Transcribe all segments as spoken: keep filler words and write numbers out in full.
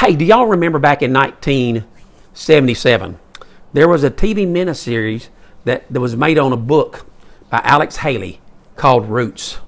Hey, do y'all remember back in nineteen seventy-seven, there was a T V miniseries that, that was made on a book by Alex Haley called Roots.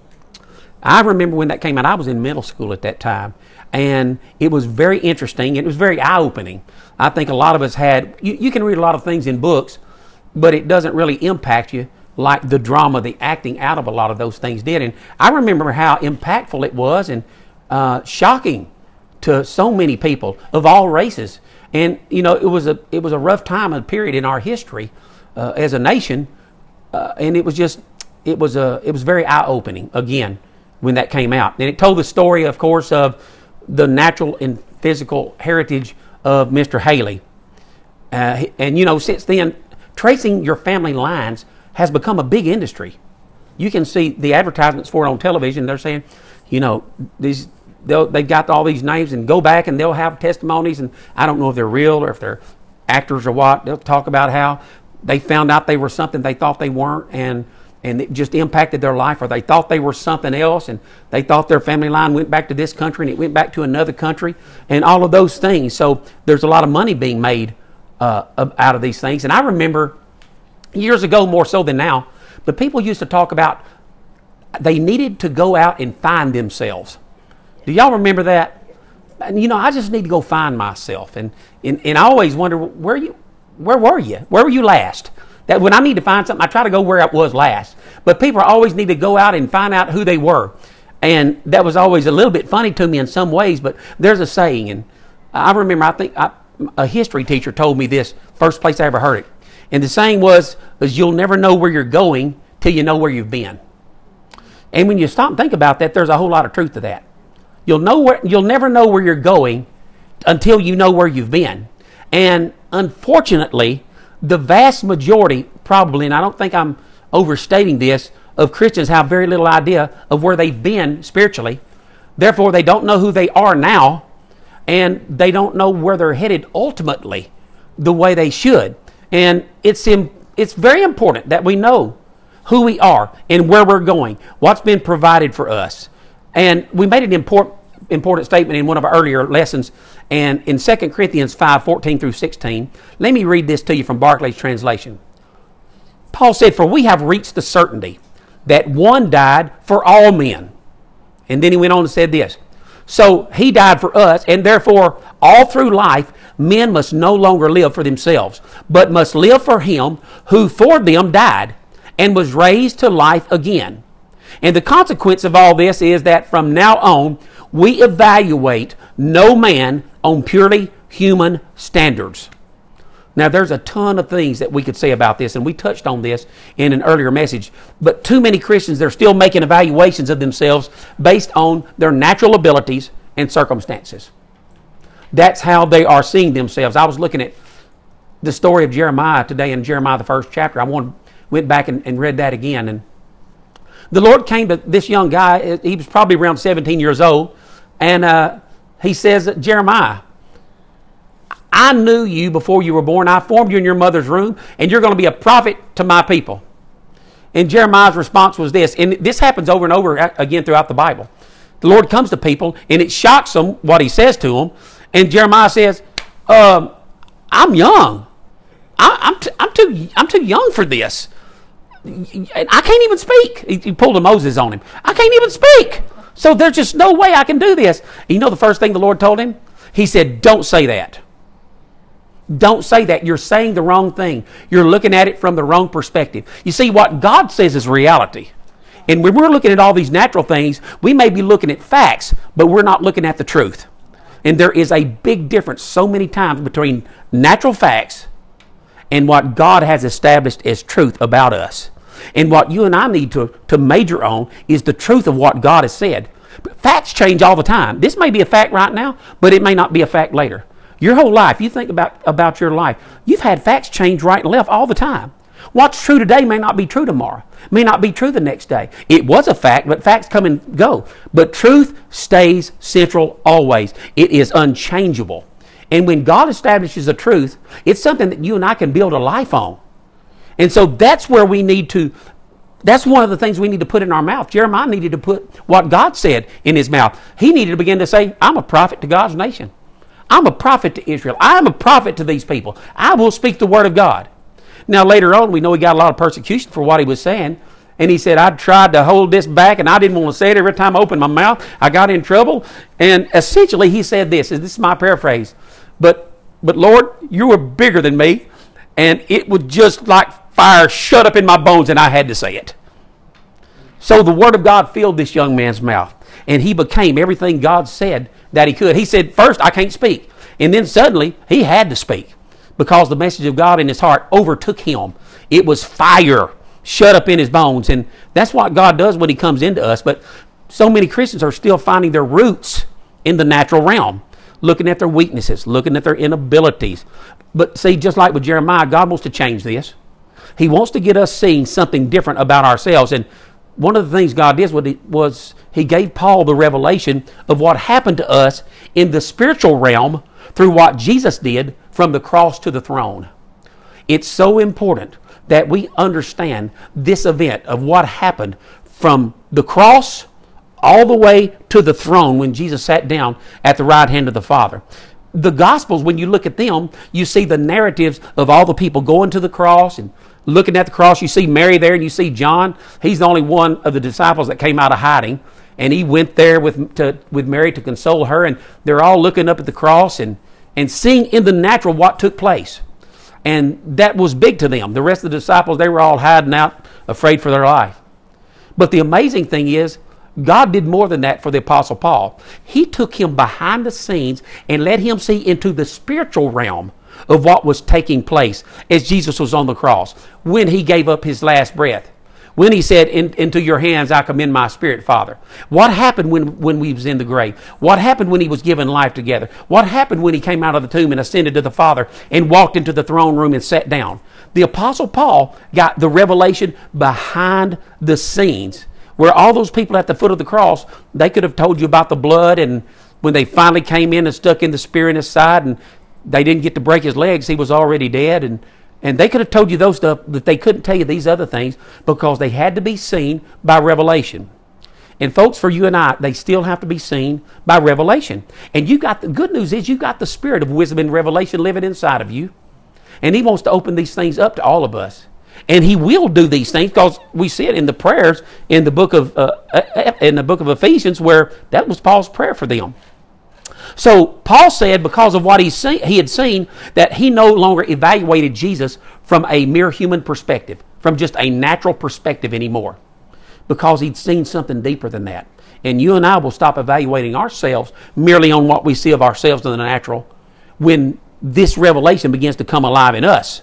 I remember when that came out. I was in middle school at that time, and it was very interesting. It was very eye-opening. I think a lot of us had, you, you can read a lot of things in books, but it doesn't really impact you like the drama, the acting out of a lot of those things did. And I remember how impactful it was and uh, shocking to so many people of all races. And, you know, it was a it was a rough time and period in our history uh, as a nation. Uh, and it was just, it was a, it was very eye-opening, again, when that came out. And it told the story, of course, of the natural and physical heritage of Mister Haley. Uh, and, you know, since then, tracing your family lines has become a big industry. You can see the advertisements for it on television. They're saying, you know, these they got all these names, and go back and they'll have testimonies. And I don't know if they're real or if they're actors or what. They'll talk about how they found out they were something they thought they weren't, and and it just impacted their life, or they thought they were something else, and they thought their family line went back to this country and it went back to another country, and all of those things. So there's a lot of money being made uh, out of these things. And I remember years ago, more so than now, but people used to talk about they needed to go out and find themselves. Do y'all remember that? And, you know, I just need to go find myself. And, and and I always wonder, where you, where were you? Where were you last? That when I need to find something, I try to go where I was last. But people always need to go out and find out who they were. And that was always a little bit funny to me in some ways, but there's a saying, and I remember, I think I, a history teacher told me this, first place I ever heard it. And the saying was, is you'll never know where you're going till you know where you've been. And when you stop and think about that, there's a whole lot of truth to that. You'll know where, you'll never know where you're going until you know where you've been. And unfortunately, the vast majority, probably, and I don't think I'm overstating this, of Christians have very little idea of where they've been spiritually. Therefore, they don't know who they are now, and they don't know where they're headed ultimately the way they should. And it's it's very important that we know who we are and where we're going, what's been provided for us. And we made an important important statement in one of our earlier lessons, and in Second Corinthians five, fourteen through sixteen. Let me read this to you from Barclay's translation. Paul said, "For we have reached the certainty that one died for all men." And then he went on and said this, "So he died for us, and therefore all through life men must no longer live for themselves, but must live for him who for them died and was raised to life again. And the consequence of all this is that from now on, we evaluate no man on purely human standards." Now, there's a ton of things that we could say about this, and we touched on this in an earlier message. But too many Christians, they're still making evaluations of themselves based on their natural abilities and circumstances. That's how they are seeing themselves. I was looking at the story of Jeremiah today in Jeremiah, the first chapter. I went back and, and read that again. And the Lord came to this young guy. He was probably around seventeen years old. And uh, he says, "Jeremiah, I knew you before you were born. I formed you in your mother's womb, and you're going to be a prophet to my people." And Jeremiah's response was this, and this happens over and over again throughout the Bible. The Lord comes to people, and it shocks them what he says to them. And Jeremiah says, um, "I'm young. I, I'm, t- I'm too I'm too young for this. I can't even speak." He, he pulled a Moses on him. "I can't even speak. So there's just no way I can do this." And you know the first thing the Lord told him? He said, "Don't say that. Don't say that. You're saying the wrong thing. You're looking at it from the wrong perspective." You see, what God says is reality. And when we're looking at all these natural things, we may be looking at facts, but we're not looking at the truth. And there is a big difference so many times between natural facts and what God has established as truth about us. And what you and I need to, to major on is the truth of what God has said. Facts change all the time. This may be a fact right now, but it may not be a fact later. Your whole life, you think about, about your life, you've had facts change right and left all the time. What's true today may not be true tomorrow, may not be true the next day. It was a fact, but facts come and go. But truth stays central always. It is unchangeable. And when God establishes a truth, it's something that you and I can build a life on. And so that's where we need to, that's one of the things we need to put in our mouth. Jeremiah needed to put what God said in his mouth. He needed to begin to say, "I'm a prophet to God's nation. I'm a prophet to Israel. I'm a prophet to these people. I will speak the word of God. Now, later on, we know he got a lot of persecution for what he was saying. And he said, I tried to hold this back, and I didn't want to say it. Every time I opened my mouth, I got in trouble. And essentially, he said this, and this is my paraphrase, but, but Lord, you were bigger than me, and it was just like fire shut up in my bones, and I had to say it. So the word of God filled this young man's mouth, and he became everything God said that he could. He said, first, I can't speak. And then suddenly, he had to speak because the message of God in his heart overtook him. It was fire shut up in his bones. And that's what God does when he comes into us. But so many Christians are still finding their roots in the natural realm, looking at their weaknesses, looking at their inabilities. But see, just like with Jeremiah, God wants to change this. He wants to get us seeing something different about ourselves. And one of the things God did was he gave Paul the revelation of what happened to us in the spiritual realm through what Jesus did from the cross to the throne. It's so important that we understand this event of what happened from the cross all the way to the throne when Jesus sat down at the right hand of the Father. The Gospels, when you look at them, you see the narratives of all the people going to the cross and looking at the cross. You see Mary there and you see John. He's the only one of the disciples that came out of hiding. And he went there with to, with Mary to console her. And they're all looking up at the cross and, and seeing in the natural what took place. And that was big to them. The rest of the disciples, they were all hiding out, afraid for their life. But the amazing thing is, God did more than that for the Apostle Paul. He took him behind the scenes and let him see into the spiritual realm of what was taking place as Jesus was on the cross, when he gave up his last breath, when he said, In, into your hands I commend my spirit, Father. What happened when, when we was in the grave? What happened when he was given life together? What happened when he came out of the tomb and ascended to the Father and walked into the throne room and sat down? The Apostle Paul got the revelation behind the scenes, where all those people at the foot of the cross, they could have told you about the blood, and when they finally came in and stuck in the spear in his side and they didn't get to break his legs, he was already dead. And And they could have told you those stuff, but they couldn't tell you these other things because they had to be seen by revelation. And folks, for you and I, they still have to be seen by revelation. And you got the good news is you got the spirit of wisdom and revelation living inside of you. And he wants to open these things up to all of us. And he will do these things because we see it in the prayers in the book of uh, in the book of Ephesians, where that was Paul's prayer for them. So Paul said because of what he, see, he had seen, that he no longer evaluated Jesus from a mere human perspective, from just a natural perspective anymore, because he'd seen something deeper than that. And you and I will stop evaluating ourselves merely on what we see of ourselves in the natural when this revelation begins to come alive in us.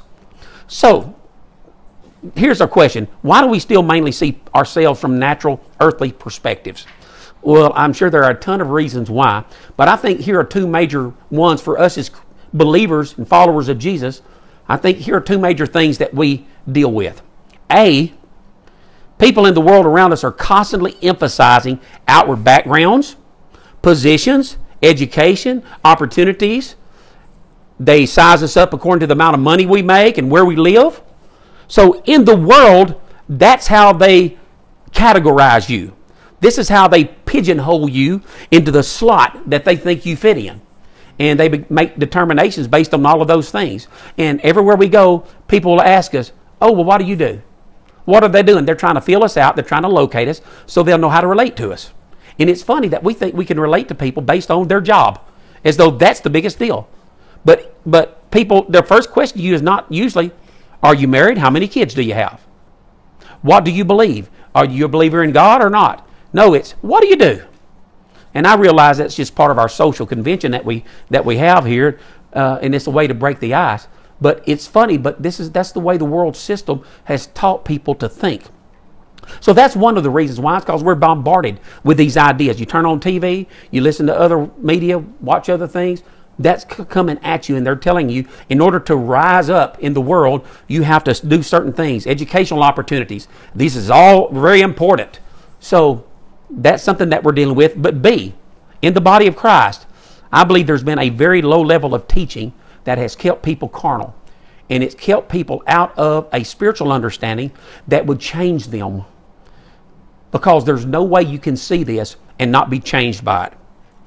So here's our question. Why do we still mainly see ourselves from natural, earthly perspectives? Well, I'm sure there are a ton of reasons why, but I think here are two major ones for us as believers and followers of Jesus. I think here are two major things that we deal with. A, people in the world around us are constantly emphasizing outward backgrounds, positions, education, opportunities. They size us up according to the amount of money we make and where we live. So in the world, that's how they categorize you. This is how they pigeonhole you into the slot that they think you fit in. And they be- make determinations based on all of those things. And everywhere we go, people will ask us, oh, well, what do you do? What are they doing? They're trying to feel us out. They're trying to locate us so they'll know how to relate to us. And it's funny that we think we can relate to people based on their job, as though that's the biggest deal. But but people, their first question to you is not usually, are you married? How many kids do you have? What do you believe? Are you a believer in God or not? No, it's, what do you do? And I realize that's just part of our social convention that we that we have here, uh, and it's a way to break the ice. But it's funny, but this is that's the way the world system has taught people to think. So that's one of the reasons why. It's because we're bombarded with these ideas. You turn on T V, you listen to other media, watch other things. That's c- coming at you, and they're telling you in order to rise up in the world, you have to do certain things, educational opportunities. This is all very important. So that's something that we're dealing with. But B, in the body of Christ, I believe there's been a very low level of teaching that has kept people carnal. And it's kept people out of a spiritual understanding that would change them. Because there's no way you can see this and not be changed by it.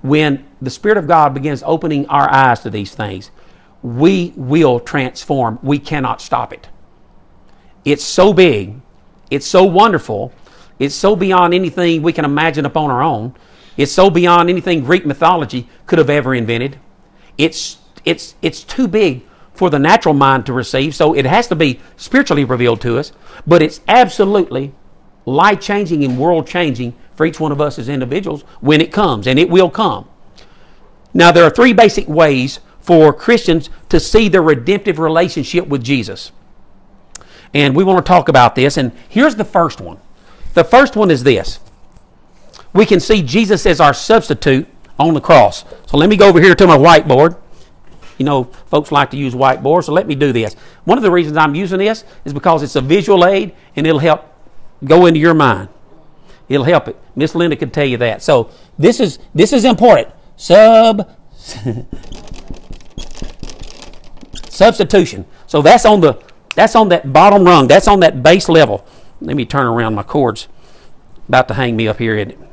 when the Spirit of God begins opening our eyes to these things, we will transform. We cannot stop it. It's so big. It's so wonderful. It's so beyond anything we can imagine upon our own. It's so beyond anything Greek mythology could have ever invented. It's, it's, it's too big for the natural mind to receive, so it has to be spiritually revealed to us. But it's absolutely life-changing and world-changing for each one of us as individuals when it comes, and it will come. Now, there are three basic ways for Christians to see their redemptive relationship with Jesus. And we want to talk about this, and here's the first one. The first one is this. We can see Jesus as our substitute on the cross. So let me go over here to my whiteboard. You know, folks like to use whiteboards, so let me do this. One of the reasons I'm using this is because it's a visual aid, and it'll help go into your mind. It'll help it. Miss Linda could tell you that. So this is this is important. Sub substitution. So that's on the that's on that bottom rung. That's on that base level. Let me turn around my cords. About to hang me up here, isn't it?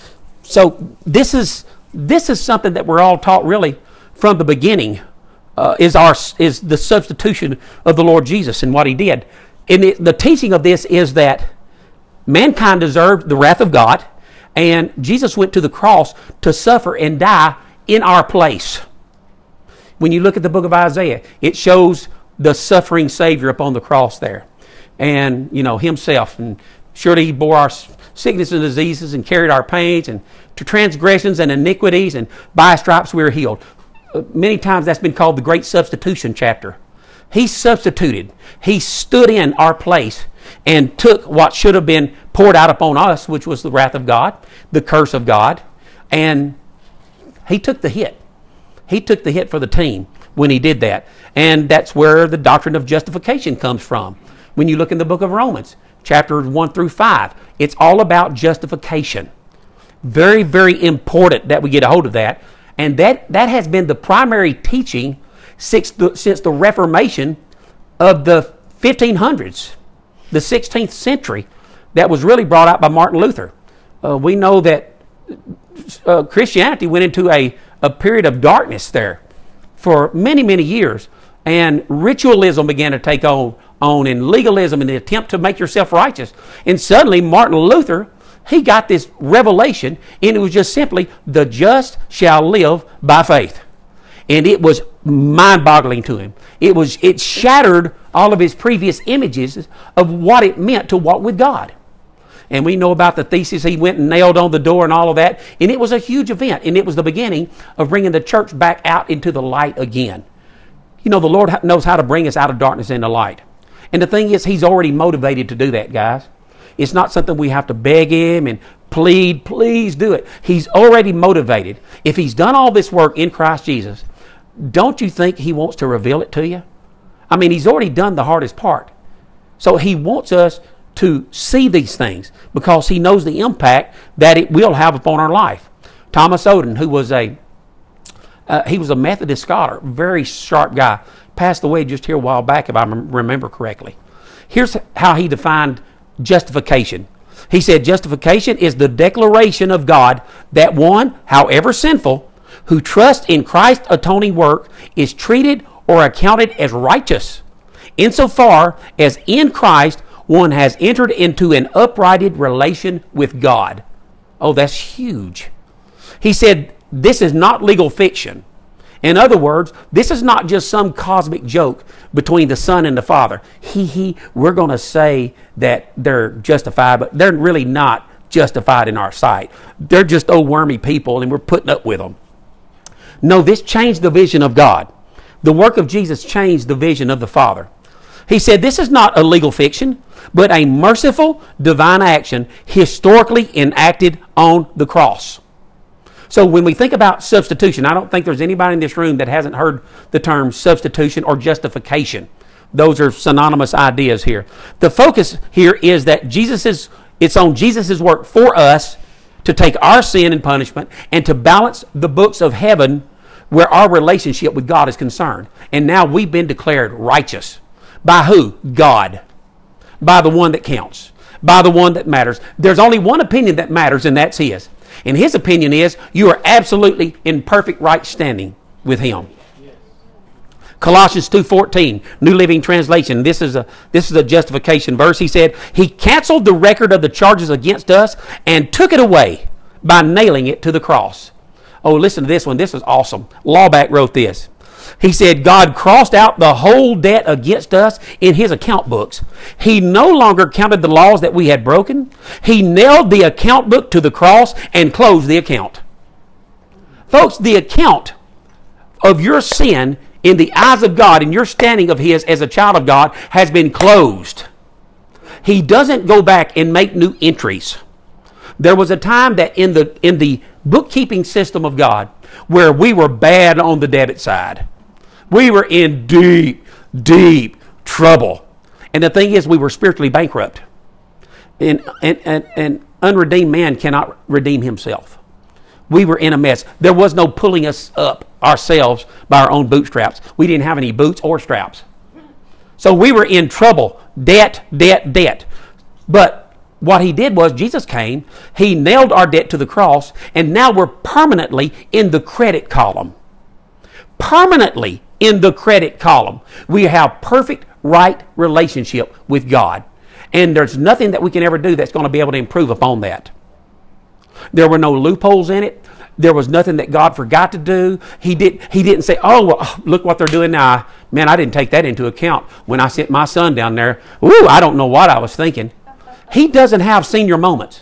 So this is this is something that we're all taught really from the beginning. Uh, is our is the substitution of the Lord Jesus and what He did. And the, the teaching of this is that mankind deserved the wrath of God, and Jesus went to the cross to suffer and die in our place. When you look at the book of Isaiah, it shows the suffering Savior upon the cross there, and you know Himself. And surely He bore our sickness and diseases and carried our pains and to transgressions and iniquities, and by His stripes we are healed. Uh, many times that's been called the great substitution chapter. He substituted. He stood in our place and took what should have been poured out upon us, which was the wrath of God, the curse of God, and He took the hit. He took the hit for the team when He did that. And that's where the doctrine of justification comes from. When you look in the book of Romans, chapters one through five, it's all about justification. Very, very important that we get a hold of that. And that, that has been the primary teaching since the, since the Reformation of the fifteen hundreds, the sixteenth century, that was really brought out by Martin Luther. Uh, we know that uh, Christianity went into a, a period of darkness there for many, many years. And ritualism began to take on, on and legalism and the attempt to make yourself righteous. And suddenly Martin Luther, he got this revelation, and it was just simply, the just shall live by faith. And it was mind-boggling to him. It was it shattered all of his previous images of what it meant to walk with God. And we know about the thesis he went and nailed on the door and all of that. And it was a huge event. And it was the beginning of bringing the church back out into the light again. You know, the Lord knows how to bring us out of darkness into light. And the thing is, He's already motivated to do that, guys. It's not something we have to beg Him and plead, please do it. He's already motivated. If He's done all this work in Christ Jesus, don't you think He wants to reveal it to you? I mean, He's already done the hardest part. So He wants us to see these things because He knows the impact that it will have upon our life. Thomas Oden, who was a uh, he was a Methodist scholar, very sharp guy, passed away just here a while back, if I remember correctly. Here's how he defined justification. He said, justification is the declaration of God that one, however sinful, who trusts in Christ's atoning work is treated or accounted as righteous, insofar as in Christ one has entered into an uprighted relation with God. Oh, that's huge. He said, this is not legal fiction. In other words, this is not just some cosmic joke between the Son and the Father. He, he, we're going to say that they're justified, but they're really not justified in our sight. They're just old wormy people, and we're putting up with them. No, this changed the vision of God. The work of Jesus changed the vision of the Father. He said this is not a legal fiction, but a merciful divine action historically enacted on the cross. So when we think about substitution, I don't think there's anybody in this room that hasn't heard the term substitution or justification. Those are synonymous ideas here. The focus here is that Jesus is, it's on Jesus' work for us to take our sin and punishment and to balance the books of heaven where our relationship with God is concerned. And now we've been declared righteous. By who? God. By the one that counts. By the one that matters. There's only one opinion that matters, and that's His. And his opinion is you are absolutely in perfect right standing with him. Colossians two fourteen, New Living Translation. This is a this is a justification verse. He said, he canceled the record of the charges against us and took it away by nailing it to the cross. Oh, listen to this one. This is awesome. Lawback wrote this. He said, God crossed out the whole debt against us in his account books. He no longer counted the laws that we had broken. He nailed the account book to the cross and closed the account. Folks, the account of your sin in the eyes of God and your standing of his as a child of God has been closed. He doesn't go back and make new entries. There was a time that in the in the bookkeeping system of God where we were bad on the debit side. We were in deep, deep trouble. And the thing is, we were spiritually bankrupt. And, and, and, and unredeemed man cannot redeem himself. We were in a mess. There was no pulling us up ourselves by our own bootstraps. We didn't have any boots or straps. So we were in trouble. Debt, debt, debt. But what he did was Jesus came. He nailed our debt to the cross. And now we're permanently in the credit column. Permanently in the credit column. We have perfect right relationship with God. And there's nothing that we can ever do that's going to be able to improve upon that. There were no loopholes in it. There was nothing that God forgot to do. He did. He didn't say, oh, well, look what they're doing now. Man, I didn't take that into account when I sent my son down there. Ooh, I don't know what I was thinking. He doesn't have senior moments.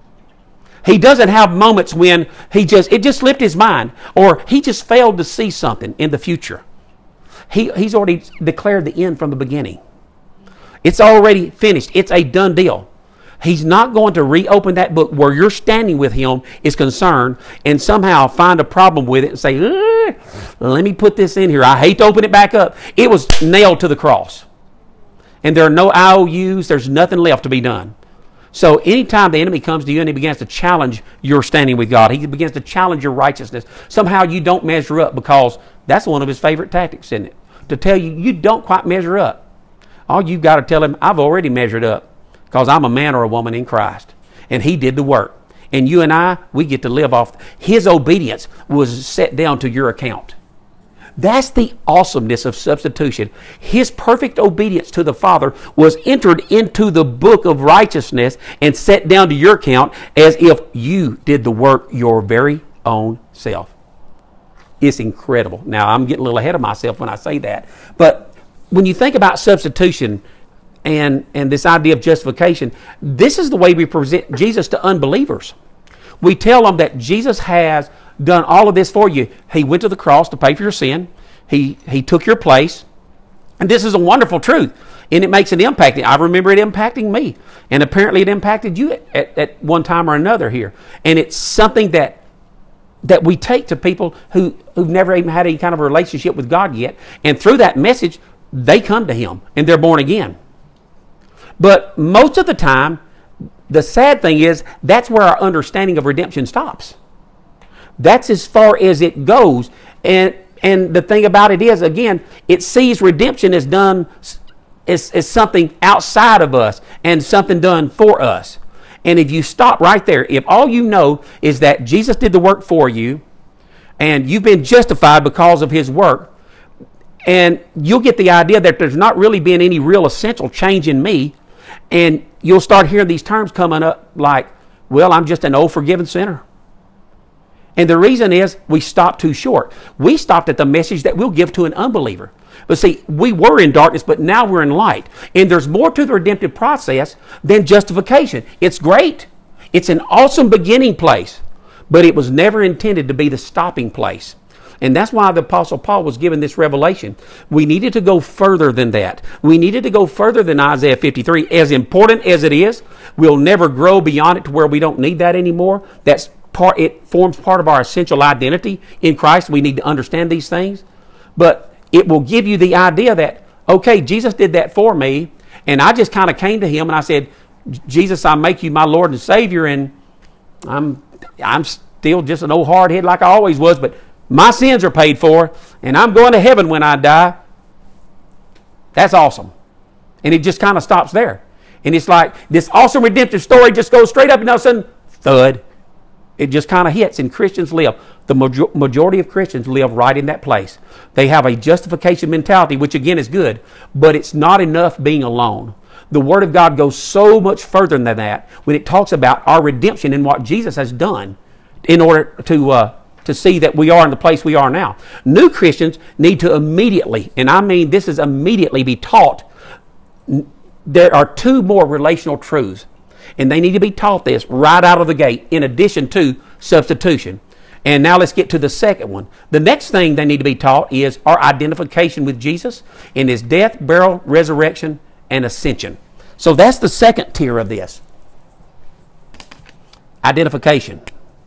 He doesn't have moments when he just, it just slipped his mind, or he just failed to see something in the future. He, he's already declared the end from the beginning. It's already finished. It's a done deal. He's not going to reopen that book where you're standing with him is concerned and somehow find a problem with it and say, let me put this in here. I hate to open it back up. It was nailed to the cross. And there are no I O Us. There's nothing left to be done. So anytime the enemy comes to you and he begins to challenge your standing with God, he begins to challenge your righteousness, somehow you don't measure up, because that's one of his favorite tactics, isn't it? To tell you, you don't quite measure up. All you've got to tell him, I've already measured up, because I'm a man or a woman in Christ. And he did the work. And you and I, we get to live off. His obedience was set down to your account. That's the awesomeness of substitution. His perfect obedience to the Father was entered into the book of righteousness and set down to your account as if you did the work your very own self. It's incredible. Now, I'm getting a little ahead of myself when I say that. But when you think about substitution and, and this idea of justification, this is the way we present Jesus to unbelievers. We tell them that Jesus has done all of this for you. He went to the cross to pay for your sin. He he took your place. And this is a wonderful truth. And it makes an impact. I remember it impacting me. And apparently it impacted you at, at, at one time or another here. And it's something that that we take to people who, who've never even had any kind of a relationship with God yet. And through that message, they come to him and they're born again. But most of the time, the sad thing is that's where our understanding of redemption stops. That's as far as it goes. And and the thing about it is, again, it sees redemption as done as, as something outside of us and something done for us. And if you stop right there, if all you know is that Jesus did the work for you and you've been justified because of his work, and you'll get the idea that there's not really been any real essential change in me, and you'll start hearing these terms coming up like, well, I'm just an old forgiven sinner. And the reason is we stopped too short. We stopped at the message that we'll give to an unbeliever. But see, we were in darkness, but now we're in light. And there's more to the redemptive process than justification. It's great. It's an awesome beginning place. But it was never intended to be the stopping place. And that's why the Apostle Paul was given this revelation. We needed to go further than that. We needed to go further than Isaiah fifty-three. As important as it is, we'll never grow beyond it to where we don't need that anymore. That's part. It forms part of our essential identity in Christ. We need to understand these things. But it will give you the idea that, okay, Jesus did that for me, and I just kind of came to him and I said, Jesus, I make you my Lord and Savior, and I'm I'm still just an old hardhead like I always was, but my sins are paid for, and I'm going to heaven when I die. That's awesome. And it just kind of stops there. And it's like this awesome redemptive story just goes straight up, and all of a sudden, thud. It just kind of hits, and Christians live. The major- majority of Christians live right in that place. They have a justification mentality, which again is good, but it's not enough being alone. The Word of God goes so much further than that when it talks about our redemption and what Jesus has done in order to uh, to see that we are in the place we are now. New Christians need to immediately, and I mean this is immediately, be taught. There are two more relational truths, and they need to be taught this right out of the gate, in addition to substitution. And now let's get to the second one. The next thing they need to be taught is our identification with Jesus in His death, burial, resurrection, and ascension. So that's the second tier of this. Identification.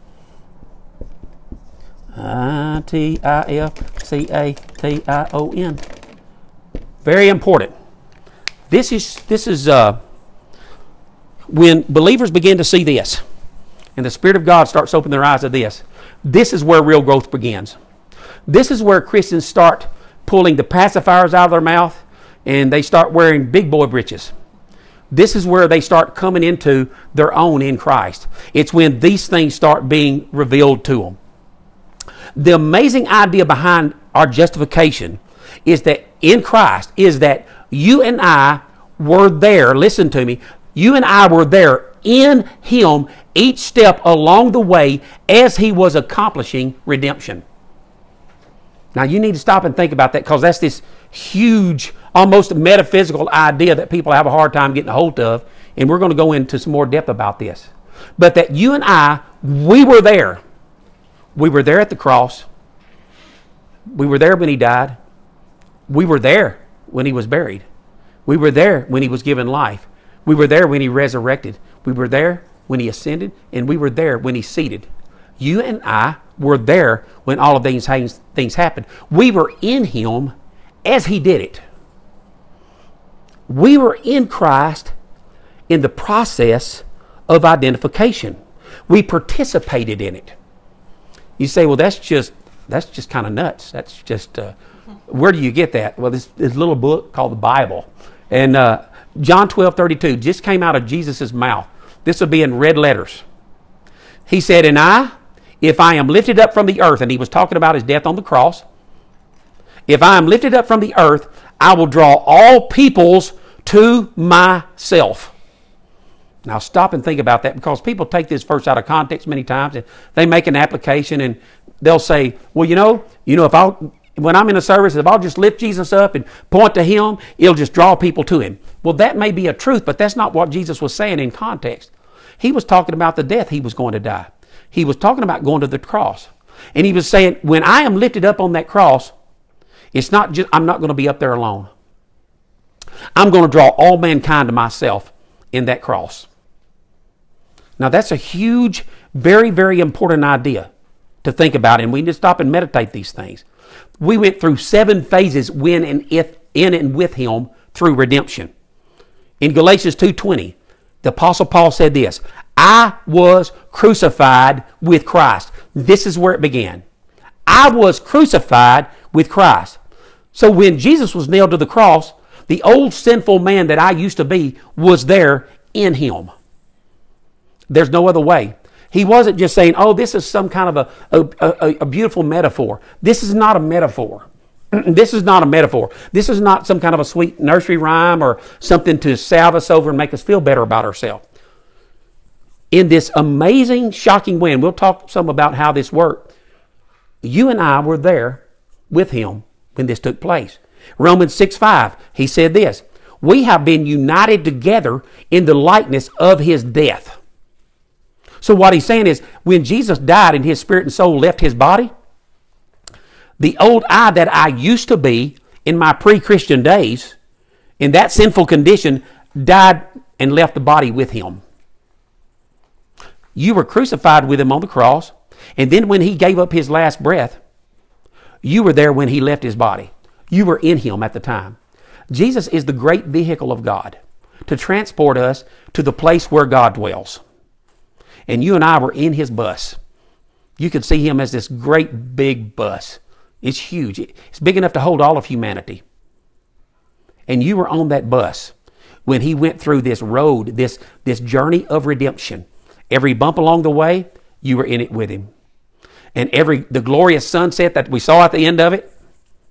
I T I F C A T I O N. Very important. This is this is uh, when believers begin to see this, and the Spirit of God starts to open their eyes to this. This is where real growth begins. This is where Christians start pulling the pacifiers out of their mouth, and they start wearing big boy breeches. This is where they start coming into their own in Christ. It's when these things start being revealed to them. The amazing idea behind our justification is that in Christ is that you and I were there. Listen to me. You and I were there in Him each step along the way as He was accomplishing redemption. Now you need to stop and think about that, because that's this huge, almost metaphysical idea that people have a hard time getting a hold of, and we're going to go into some more depth about this. But that you and I, we were there. We were there at the cross. We were there when He died. We were there when He was buried. We were there when He was given life. We were there when He resurrected. We were there when He ascended, and we were there when He seated. You and I were there when all of these things happened. We were in Him as He did it. We were in Christ in the process of identification. We participated in it. You say, well, that's just that's just kind of nuts. That's just, uh, where do you get that? Well, this, this little book called the Bible. And uh, John twelve thirty-two just came out of Jesus' mouth. This will be in red letters. He said, and I, if I am lifted up from the earth, and He was talking about His death on the cross, if I am lifted up from the earth, I will draw all peoples to myself. Now stop and think about that, because people take this verse out of context many times, and they make an application and they'll say, well, you know, you know, if I'll, when I'm in a service, if I'll just lift Jesus up and point to Him, it'll just draw people to Him. Well, that may be a truth, but that's not what Jesus was saying in context. He was talking about the death He was going to die. He was talking about going to the cross. And He was saying, when I am lifted up on that cross, it's not just, I'm not going to be up there alone. I'm going to draw all mankind to myself in that cross. Now that's a huge, very, very important idea to think about, and we need to stop and meditate these things. We went through seven phases when and if, in and with Him through redemption. In Galatians two twenty, the Apostle Paul said this, I was crucified with Christ. This is where it began. I was crucified with Christ. So when Jesus was nailed to the cross, the old sinful man that I used to be was there in Him. There's no other way. He wasn't just saying, oh, this is some kind of a, a, a, a beautiful metaphor. This is not a metaphor. This is not a metaphor. This is not some kind of a sweet nursery rhyme or something to salve us over and make us feel better about ourselves. In this amazing, shocking way, and we'll talk some about how this worked, you and I were there with Him when this took place. Romans six five, he said this, we have been united together in the likeness of His death. So what he's saying is, when Jesus died and His spirit and soul left His body, the old I that I used to be in my pre-Christian days, in that sinful condition, died and left the body with Him. You were crucified with Him on the cross, and then when He gave up His last breath, you were there when He left His body. You were in Him at the time. Jesus is the great vehicle of God to transport us to the place where God dwells. And you and I were in His bus. You could see Him as this great big bus. It's huge. It's big enough to hold all of humanity. And you were on that bus when He went through this road, this, this journey of redemption. Every bump along the way, you were in it with him. And every the glorious sunset that we saw at the end of it,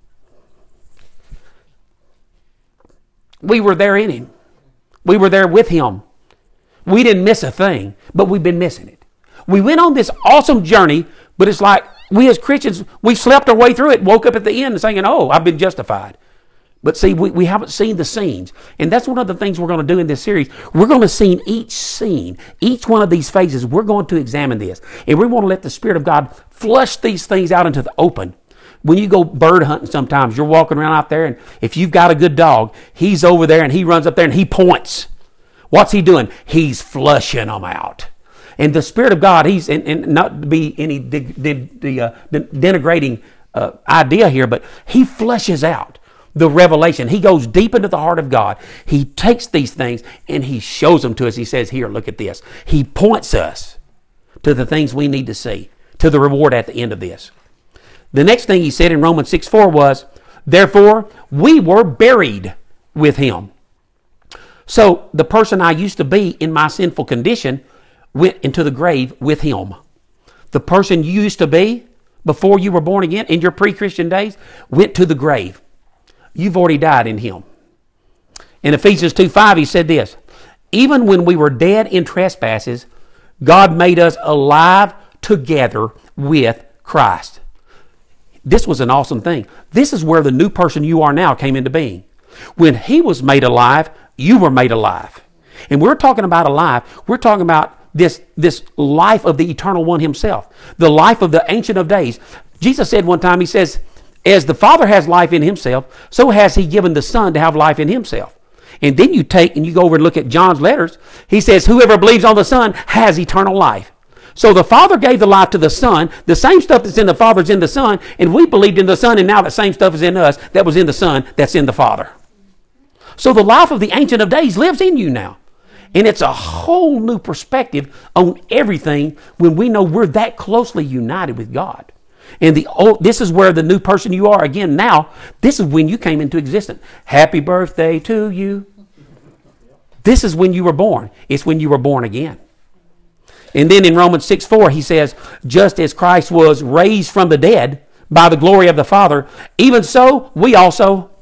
we were there in him. We were there with him. We didn't miss a thing, but we've been missing it. We went on this awesome journey, but it's like we as Christians, we slept our way through it, woke up at the end saying, oh, I've been justified. But see, we, we haven't seen the scenes. And that's one of the things we're going to do in this series. We're going to see each scene, each one of these phases. We're going to examine this. And we want to let the Spirit of God flush these things out into the open. When you go bird hunting sometimes, you're walking around out there, and if you've got a good dog, he's over there and he runs up there and he points. What's he doing? He's flushing them out. And the Spirit of God, he's, and, and not to be any de, de, de, uh, denigrating uh, idea here, but he flushes out the revelation. He goes deep into the heart of God. He takes these things and he shows them to us. He says, here, look at this. He points us to the things we need to see, to the reward at the end of this. The next thing he said in Romans six four was, therefore, we were buried with him. So the person I used to be in my sinful condition went into the grave with him. The person you used to be before you were born again in your pre-Christian days went to the grave. You've already died in him. In Ephesians two five, he said this, even when we were dead in trespasses, God made us alive together with Christ. This was an awesome thing. This is where the new person you are now came into being. When he was made alive, you were made alive. And we're talking about alive. We're talking about this, this life of the eternal one himself. The life of the Ancient of Days. Jesus said one time, he says, as the Father has life in himself, so has he given the Son to have life in himself. And then you take and you go over and look at John's letters. He says, whoever believes on the Son has eternal life. So the Father gave the life to the Son. The same stuff that's in the Father is in the Son. And we believed in the Son, and now the same stuff is in us that was in the Son that's in the Father. So the life of the Ancient of Days lives in you now. And it's a whole new perspective on everything when we know we're that closely united with God. And the old, this is where the new person you are again now, this is when you came into existence. Happy birthday to you. This is when you were born. It's when you were born again. And then in Romans six four, he says, just as Christ was raised from the dead by the glory of the Father, even so we also,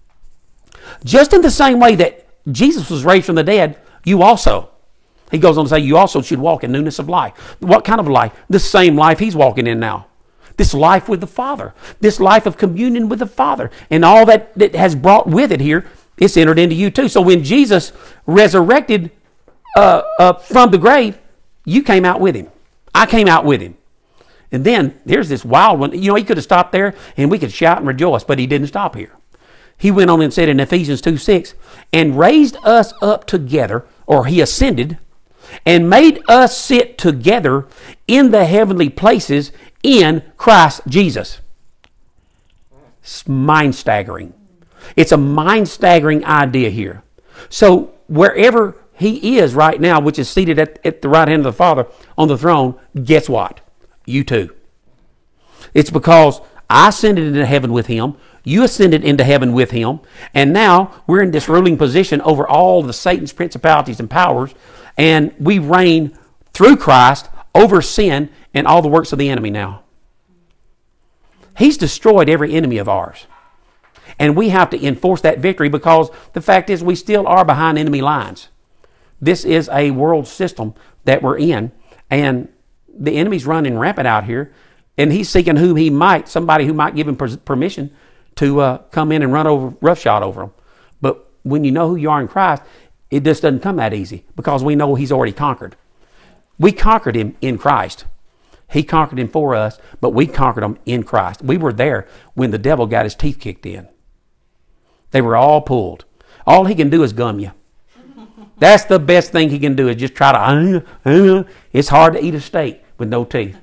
just in the same way that Jesus was raised from the dead, you also. He goes on to say, you also should walk in newness of life. What kind of life? The same life he's walking in now. This life with the Father. This life of communion with the Father. And all that it has brought with it here, it's entered into you too. So when Jesus resurrected uh, uh, from the grave, you came out with him. I came out with him. And then there's this wild one. You know, he could have stopped there and we could shout and rejoice, but he didn't stop here. He went on and said in Ephesians two six, and raised us up together, or he ascended, and made us sit together in the heavenly places in Christ Jesus. It's mind-staggering. It's a mind-staggering idea here. So wherever he is right now, which is seated at, at the right hand of the Father on the throne, guess what? You too. It's because I ascended into heaven with him. You ascended into heaven with him. And now we're in this ruling position over all the Satan's principalities and powers. And we reign through Christ over sin and all the works of the enemy now. He's destroyed every enemy of ours. And we have to enforce that victory because the fact is we still are behind enemy lines. This is a world system that we're in. And the enemy's running rampant out here. And he's seeking whom he might, somebody who might give him permission to uh, come in and run over roughshod over them. But when you know who you are in Christ, it just doesn't come that easy because we know he's already conquered. We conquered him in Christ. He conquered him for us, but we conquered him in Christ. We were there when the devil got his teeth kicked in. They were all pulled. All he can do is gum you. That's the best thing he can do is just try to, uh, uh, it's hard to eat a steak with no teeth.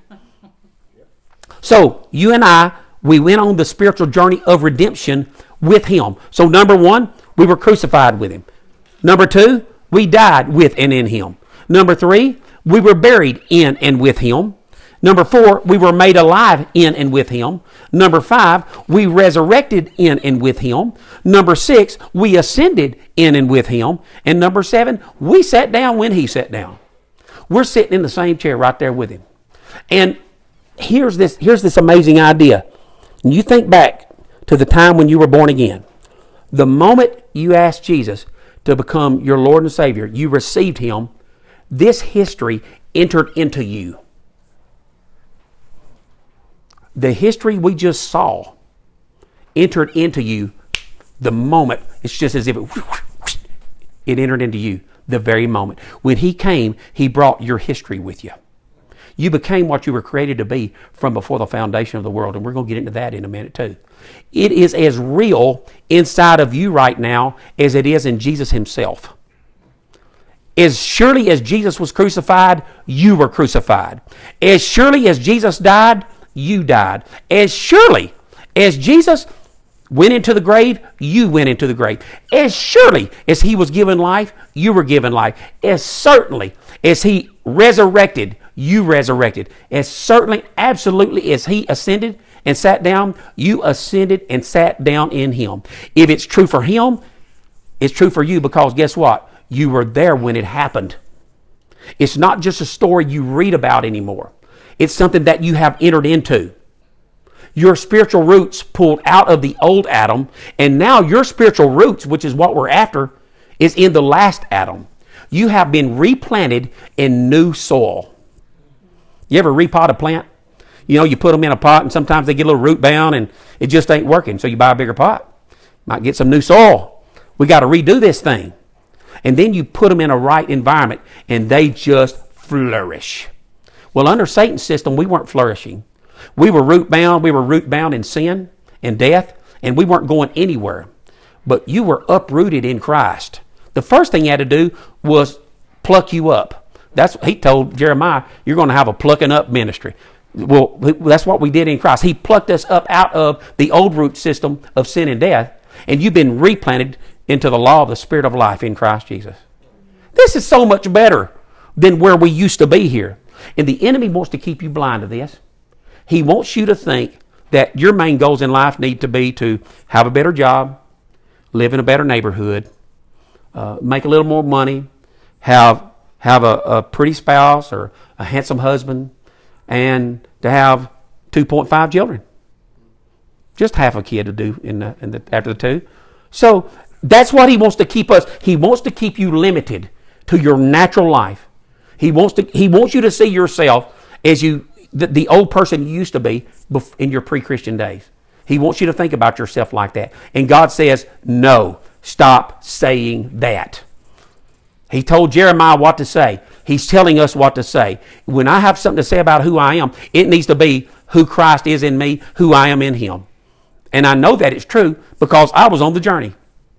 So you and I, we went on the spiritual journey of redemption with him. So number one, we were crucified with him. Number two, we died with and in him. Number three, we were buried in and with him. Number four, we were made alive in and with him. Number five, we resurrected in and with him. Number six, we ascended in and with him. And number seven, we sat down when he sat down. We're sitting in the same chair right there with him. And here's this, here's this amazing idea. And you think back to the time when you were born again. The moment you asked Jesus to become your Lord and Savior, you received Him, this history entered into you. The history we just saw entered into you the moment. It's just as if it, it entered into you the very moment. When He came, He brought your history with you. You became what you were created to be from before the foundation of the world. And we're going to get into that in a minute too. It is as real inside of you right now as it is in Jesus Himself. As surely as Jesus was crucified, you were crucified. As surely as Jesus died, you died. As surely as Jesus went into the grave, you went into the grave. As surely as He was given life, you were given life. As certainly as He resurrected, you resurrected. As certainly, absolutely as He ascended and sat down, you ascended and sat down in Him. If it's true for Him, it's true for you, because guess what? You were there when it happened. It's not just a story you read about anymore. It's something that you have entered into. Your spiritual roots pulled out of the old Adam, and now your spiritual roots, which is what we're after, is in the last Adam. You have been replanted in new soil. You ever repot a plant? You know, you put them in a pot and sometimes they get a little root bound and it just ain't working. So you buy a bigger pot. Might get some new soil. We got to redo this thing. And then you put them in a right environment and they just flourish. Well, under Satan's system, we weren't flourishing. We were root bound. We were root bound in sin and death, and we weren't going anywhere. But you were uprooted in Christ. The first thing He had to do was pluck you up. That's what He told Jeremiah, you're going to have a plucking up ministry. Well, that's what we did in Christ. He plucked us up out of the old root system of sin and death, and you've been replanted into the law of the Spirit of life in Christ Jesus. This is so much better than where we used to be here. And the enemy wants to keep you blind to this. He wants you to think that your main goals in life need to be to have a better job, live in a better neighborhood, uh, make a little more money, have have a, a pretty spouse or a handsome husband, and to have two point five children. Just half a kid to do in the, in the, after the two. So that's what he wants to keep us. He wants to keep you limited to your natural life. He wants to. He wants you to see yourself as you the, the old person you used to be in your pre-Christian days. He wants you to think about yourself like that. And God says, no, stop saying that. He told Jeremiah what to say. He's telling us what to say. When I have something to say about who I am, it needs to be who Christ is in me, who I am in Him. And I know that it's true because I was on the journey.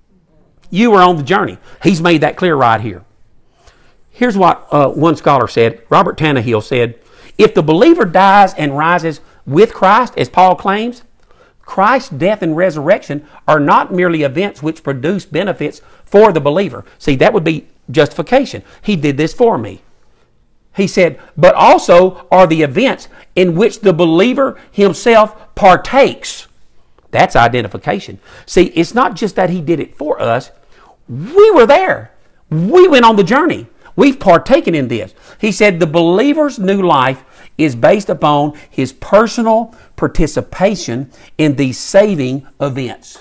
You were on the journey. He's made that clear right here. Here's what uh, one scholar said. Robert Tannehill said, if the believer dies and rises with Christ, as Paul claims, Christ's death and resurrection are not merely events which produce benefits for the believer. See, that would be justification. He did this for me. He said, but also are the events in which the believer himself partakes. That's identification. See, it's not just that He did it for us. We were there. We went on the journey. We've partaken in this. He said the believer's new life is based upon his personal participation in these saving events.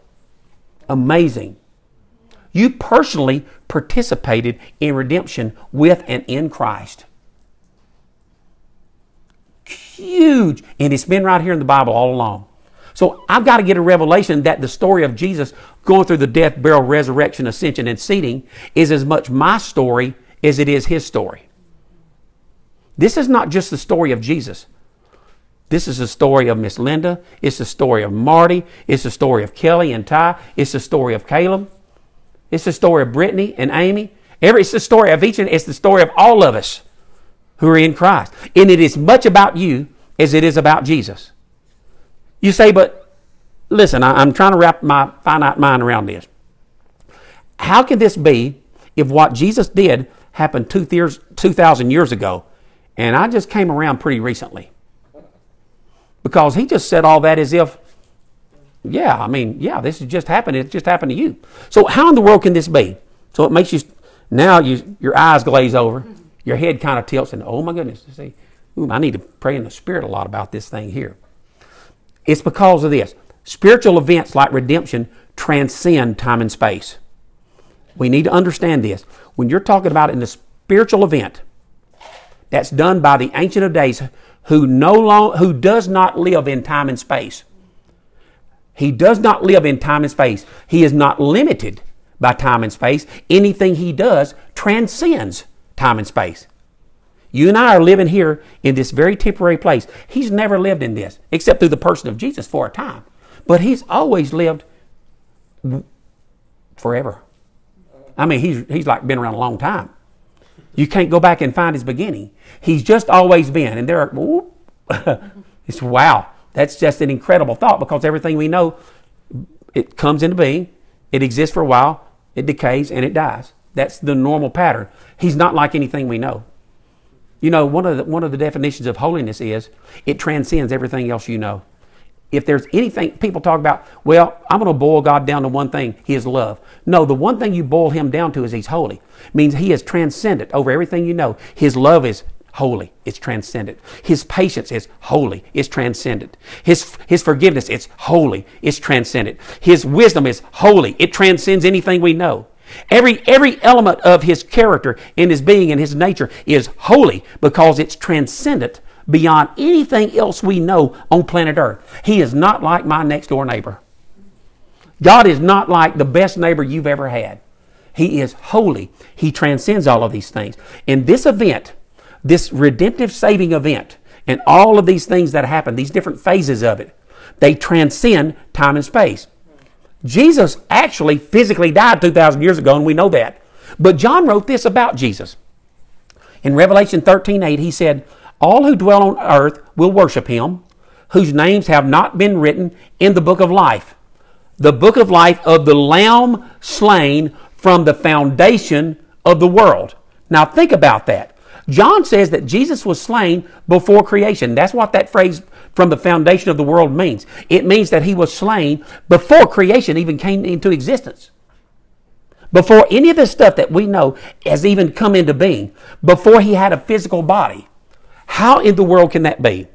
Amazing. You personally participated in redemption with and in Christ. Huge. And it's been right here in the Bible all along. So I've got to get a revelation that the story of Jesus going through the death, burial, resurrection, ascension, and seating is as much my story as it is His story. This is not just the story of Jesus. This is the story of Miss Linda. It's the story of Marty. It's the story of Kelly and Ty. It's the story of Caleb. It's the story of Brittany and Amy. Every, it's the story of each, and it's the story of all of us who are in Christ. And it is much about you as it is about Jesus. You say, but listen, I, I'm trying to wrap my finite mind around this. How can this be if what Jesus did happened two thousand years ago and I just came around pretty recently? Because He just said all that as if, yeah, I mean, yeah, this has just happened. It just happened to you. So how in the world can this be? So it makes you, now you, your eyes glaze over, your head kind of tilts, and oh my goodness, see, Ooh, I need to pray in the Spirit a lot about this thing here. It's because of this. Spiritual events like redemption transcend time and space. We need to understand this. When you're talking about in a spiritual event that's done by the Ancient of Days who no long, who does not live in time and space. He does not live in time and space. He is not limited by time and space. Anything he does transcends time and space. You and I are living here in this very temporary place. He's never lived in this, except through the person of Jesus for a time. But he's always lived forever. I mean, he's, he's like been around a long time. You can't go back and find his beginning. He's just always been. And there are, whoop, it's wow. That's just an incredible thought, because everything we know, it comes into being, it exists for a while, it decays, and it dies. That's the normal pattern. He's not like anything we know. You know, one of the, one of the definitions of holiness is it transcends everything else you know. If there's anything people talk about, well, I'm going to boil God down to one thing, His love. No, the one thing you boil Him down to is He's holy. It means He is transcendent over everything you know. His love is holy. It's transcendent. His patience is holy. It's transcendent. His, his forgiveness is holy. It's transcendent. His wisdom is holy. It transcends anything we know. Every, every element of His character in His being and His nature is holy because it's transcendent beyond anything else we know on planet Earth. He is not like my next door neighbor. God is not like the best neighbor you've ever had. He is holy. He transcends all of these things. In this event, this redemptive saving event, and all of these things that happen, these different phases of it, they transcend time and space. Jesus actually physically died two thousand years ago, and we know that. But John wrote this about Jesus. In Revelation thirteen eight, he said, "All who dwell on earth will worship Him, whose names have not been written in the book of life." The book of life of the Lamb slain from the foundation of the world. Now think about that. John says that Jesus was slain before creation. That's what that phrase "from the foundation of the world" means. It means that He was slain before creation even came into existence. Before any of this stuff that we know has even come into being. Before He had a physical body. How in the world can that be?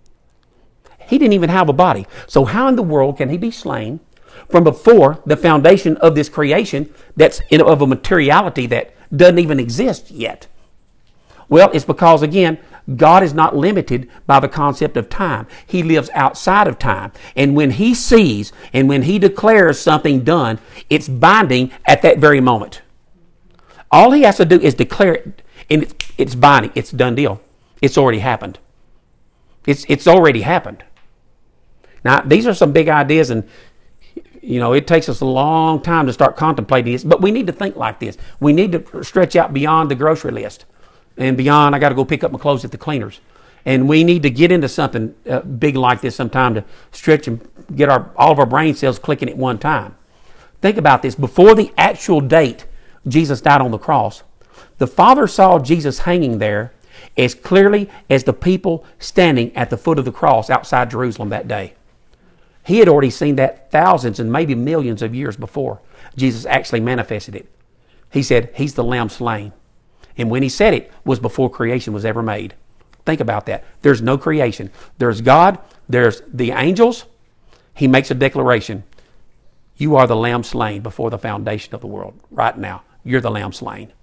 He didn't even have a body. So how in the world can He be slain from before the foundation of this creation that's in, of a materiality that doesn't even exist yet? Well, it's because, again, God is not limited by the concept of time. He lives outside of time. And when He sees and when He declares something done, it's binding at that very moment. All He has to do is declare it, and it's, it's binding. It's a done deal. It's already happened. It's, it's already happened. Now, these are some big ideas, and you know, it takes us a long time to start contemplating this, but we need to think like this. We need to stretch out beyond the grocery list. And beyond, I got to go pick up my clothes at the cleaners. And we need to get into something uh, big like this sometime to stretch and get our all of our brain cells clicking at one time. Think about this. Before the actual date Jesus died on the cross, the Father saw Jesus hanging there as clearly as the people standing at the foot of the cross outside Jerusalem that day. He had already seen that thousands and maybe millions of years before Jesus actually manifested it. He said, "He's the Lamb slain." And when He said it was before creation was ever made. Think about that. There's no creation. There's God. There's the angels. He makes a declaration. You are the Lamb slain before the foundation of the world. Right now, you're the Lamb slain.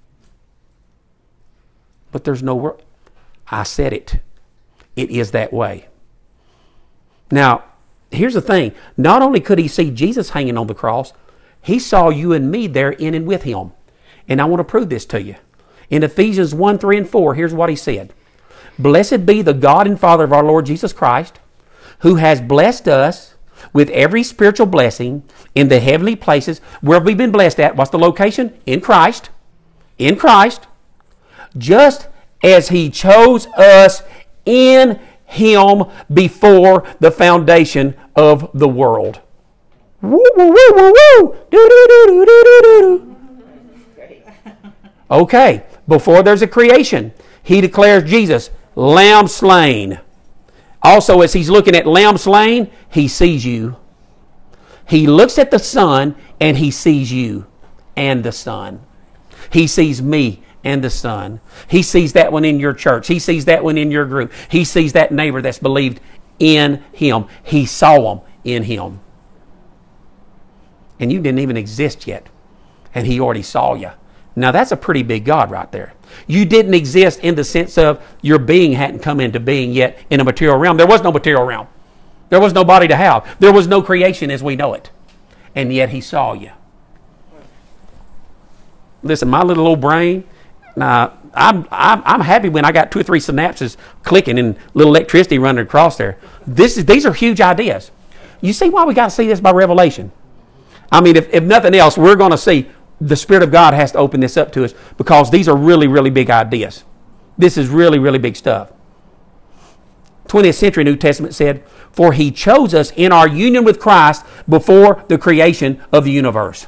But there's no world. I said it. It is that way. Now, here's the thing. Not only could He see Jesus hanging on the cross, He saw you and me there in and with Him. And I want to prove this to you. In Ephesians one, three, and four, here's what he said. "Blessed be the God and Father of our Lord Jesus Christ, who has blessed us with every spiritual blessing in the heavenly places." Where have we been blessed at? What's the location? In Christ. In Christ. "Just as He chose us in Him before the foundation of the world." Woo, woo, woo, woo, woo. Do, do, do, do, do, do, do. Okay, before there's a creation, He declares Jesus Lamb slain. Also, as He's looking at Lamb slain, He sees you. He looks at the Son and He sees you and the Son. He sees me and the Son. He sees that one in your church. He sees that one in your group. He sees that neighbor that's believed in Him. He saw them in Him. And you didn't even exist yet. And He already saw you. Now that's a pretty big God right there. You didn't exist in the sense of your being hadn't come into being yet in a material realm. There was no material realm. There was no body to have. There was no creation as we know it. And yet He saw you. Listen, my little old brain, now I'm, I'm, I'm happy when I got two or three synapses clicking and little electricity running across there. This is, these are huge ideas. You see why we got to see this by revelation? I mean, if, if nothing else, we're going to see the Spirit of God has to open this up to us because these are really, really big ideas. This is really, really big stuff. twentieth century New Testament said, "For He chose us in our union with Christ before the creation of the universe."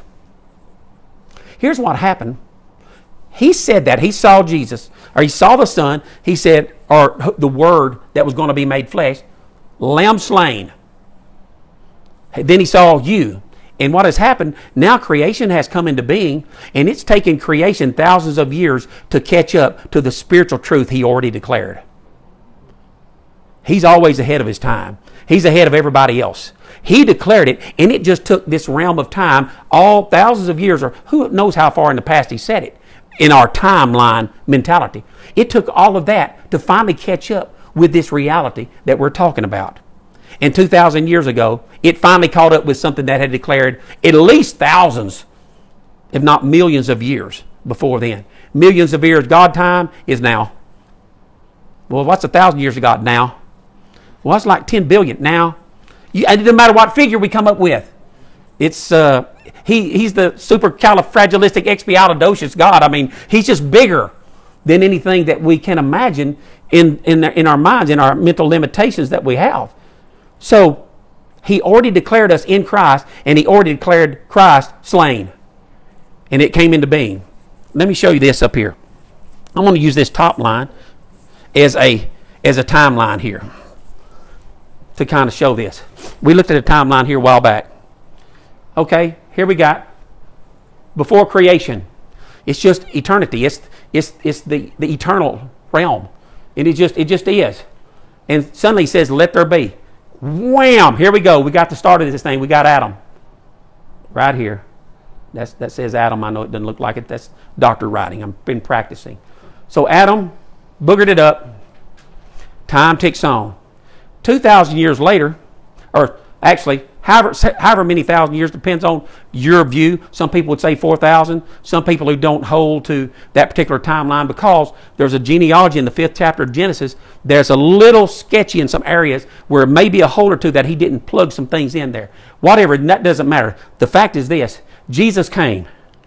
Here's what happened. He said that. He saw Jesus, or He saw the Son. He said, or the Word that was going to be made flesh, Lamb slain. Then He saw you. And what has happened, now creation has come into being, and it's taken creation thousands of years to catch up to the spiritual truth He already declared. He's always ahead of His time. He's ahead of everybody else. He declared it, and it just took this realm of time, all thousands of years, or who knows how far in the past He said it, in our timeline mentality. It took all of that to finally catch up with this reality that we're talking about. And two thousand years ago, it finally caught up with something that had declared at least thousands, if not millions of years before then. Millions of years, God time is now. Well, what's a thousand years of God now? Well, it's like ten billion now. You, it doesn't matter what figure we come up with. It's uh, he he's the supercalifragilisticexpialidocious God. I mean, He's just bigger than anything that we can imagine in in in our minds, in our mental limitations that we have. So He already declared us in Christ, and He already declared Christ slain, and it came into being. Let me show you this up here. I'm going to use this top line as a as a timeline here to kind of show this. We looked at a timeline here a while back. Okay, here we got before creation. It's just eternity. It's it's it's the, the eternal realm. And it just it just is. And suddenly He says, "Let there be." Wham! Here we go. We got the start of this thing. We got Adam. Right here. That's, that says Adam. I know it doesn't look like it. That's doctor writing. I've been practicing. So Adam boogered it up. Time ticks on. two thousand years later, or actually, however, however many thousand years, depends on your view. Some people would say four thousand. Some people who don't hold to that particular timeline, because there's a genealogy in the fifth chapter of Genesis. There's a little sketchy in some areas where it may be a hole or two that he didn't plug some things in there. Whatever, that doesn't matter. The fact is this: Jesus came.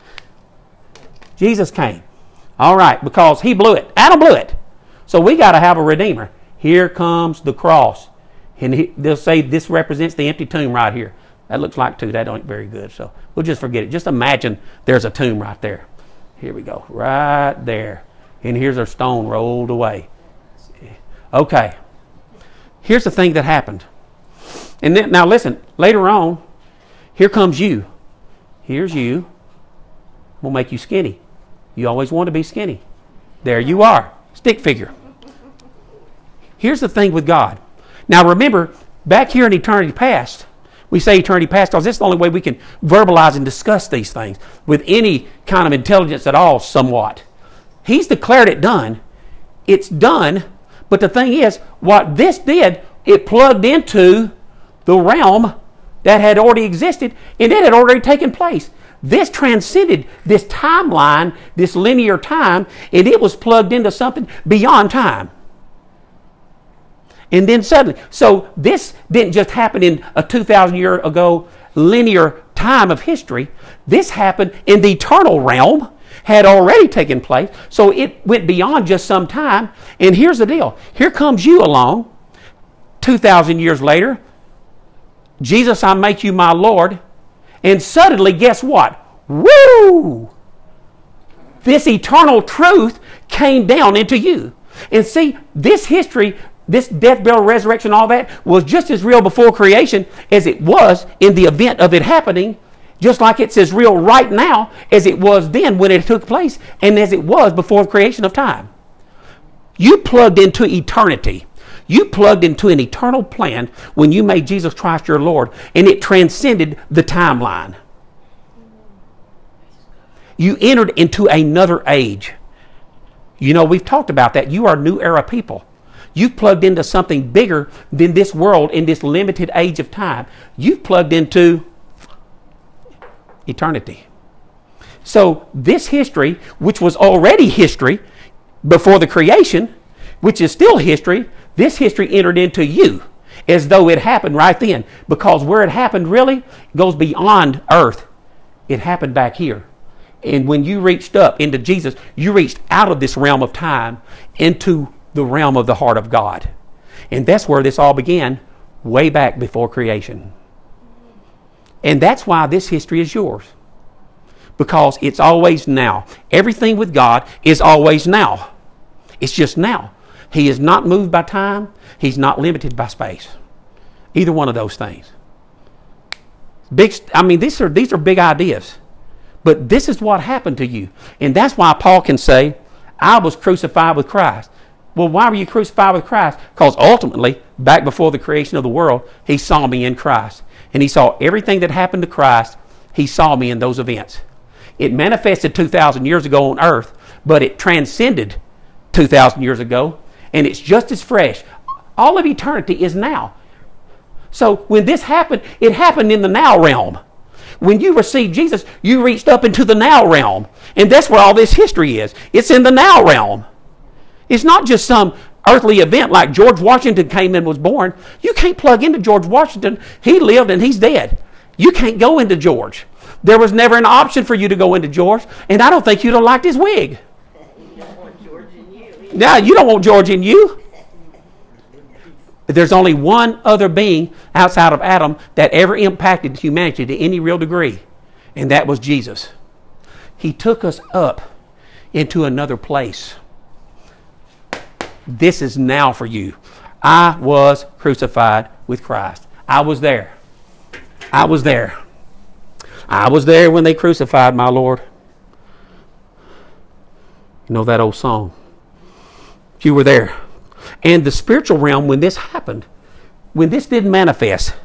Jesus came. All right, because He blew it. Adam blew it. So we got to have a Redeemer. Here comes the cross. And he, they'll say this represents the empty tomb right here. That looks like two. That ain't very good. So we'll just forget it. Just imagine there's a tomb right there. Here we go. Right there. And here's our stone rolled away. Okay. Here's the thing that happened. And then, now listen, later on, here comes you. Here's you. We'll make you skinny. You always want to be skinny. There you are. Stick figure. Here's the thing with God. Now remember, back here in eternity past, we say eternity past because this is the only way we can verbalize and discuss these things with any kind of intelligence at all, somewhat. He's declared it done. It's done. But the thing is, what this did, it plugged into the realm that had already existed, and it had already taken place. This transcended this timeline, this linear time, and it was plugged into something beyond time. And then suddenly, so this didn't just happen in a two thousand year ago linear time of history. This happened in the eternal realm, had already taken place. So it went beyond just some time. And here's the deal. Here comes you along, two thousand years later. Jesus, I make you my Lord. And suddenly, guess what? Woo! This eternal truth came down into you. And see, this history, this death, burial, resurrection, all that was just as real before creation as it was in the event of it happening. Just like it's as real right now as it was then when it took place and as it was before the creation of time. You plugged into eternity. You plugged into an eternal plan when you made Jesus Christ your Lord, and it transcended the timeline. You entered into another age. You know, we've talked about that. You are new era people. You've plugged into something bigger than this world in this limited age of time. You've plugged into eternity. So this history, which was already history before the creation, which is still history, this history entered into you as though it happened right then. Because where it happened really goes beyond earth. It happened back here. And when you reached up into Jesus, you reached out of this realm of time into the realm of the heart of God. And that's where this all began, way back before creation. And that's why this history is yours. Because it's always now. Everything with God is always now. It's just now. He is not moved by time. He's not limited by space. Either one of those things. Big, I mean, these are, these are big ideas. But this is what happened to you. And that's why Paul can say, I was crucified with Christ. Well, why were you crucified with Christ? Because ultimately, back before the creation of the world, he saw me in Christ. And he saw everything that happened to Christ. He saw me in those events. It manifested two thousand years ago on earth, but it transcended two thousand years ago. And it's just as fresh. All of eternity is now. So when this happened, it happened in the now realm. When you received Jesus, you reached up into the now realm. And that's where all this history is. It's in the now realm. It's not just some earthly event like George Washington came and was born. You can't plug into George Washington. He lived and he's dead. You can't go into George. There was never an option for you to go into George. And I don't think you'd have liked his wig. You don't want George in you. No, you don't want George in you. There's only one other being outside of Adam that ever impacted humanity to any real degree, and that was Jesus. He took us up into another place. This is now for you. I was crucified with Christ. I was there. I was there. I was there when they crucified my Lord. You know that old song? You were there. And the spiritual realm, when this happened, when this didn't manifest,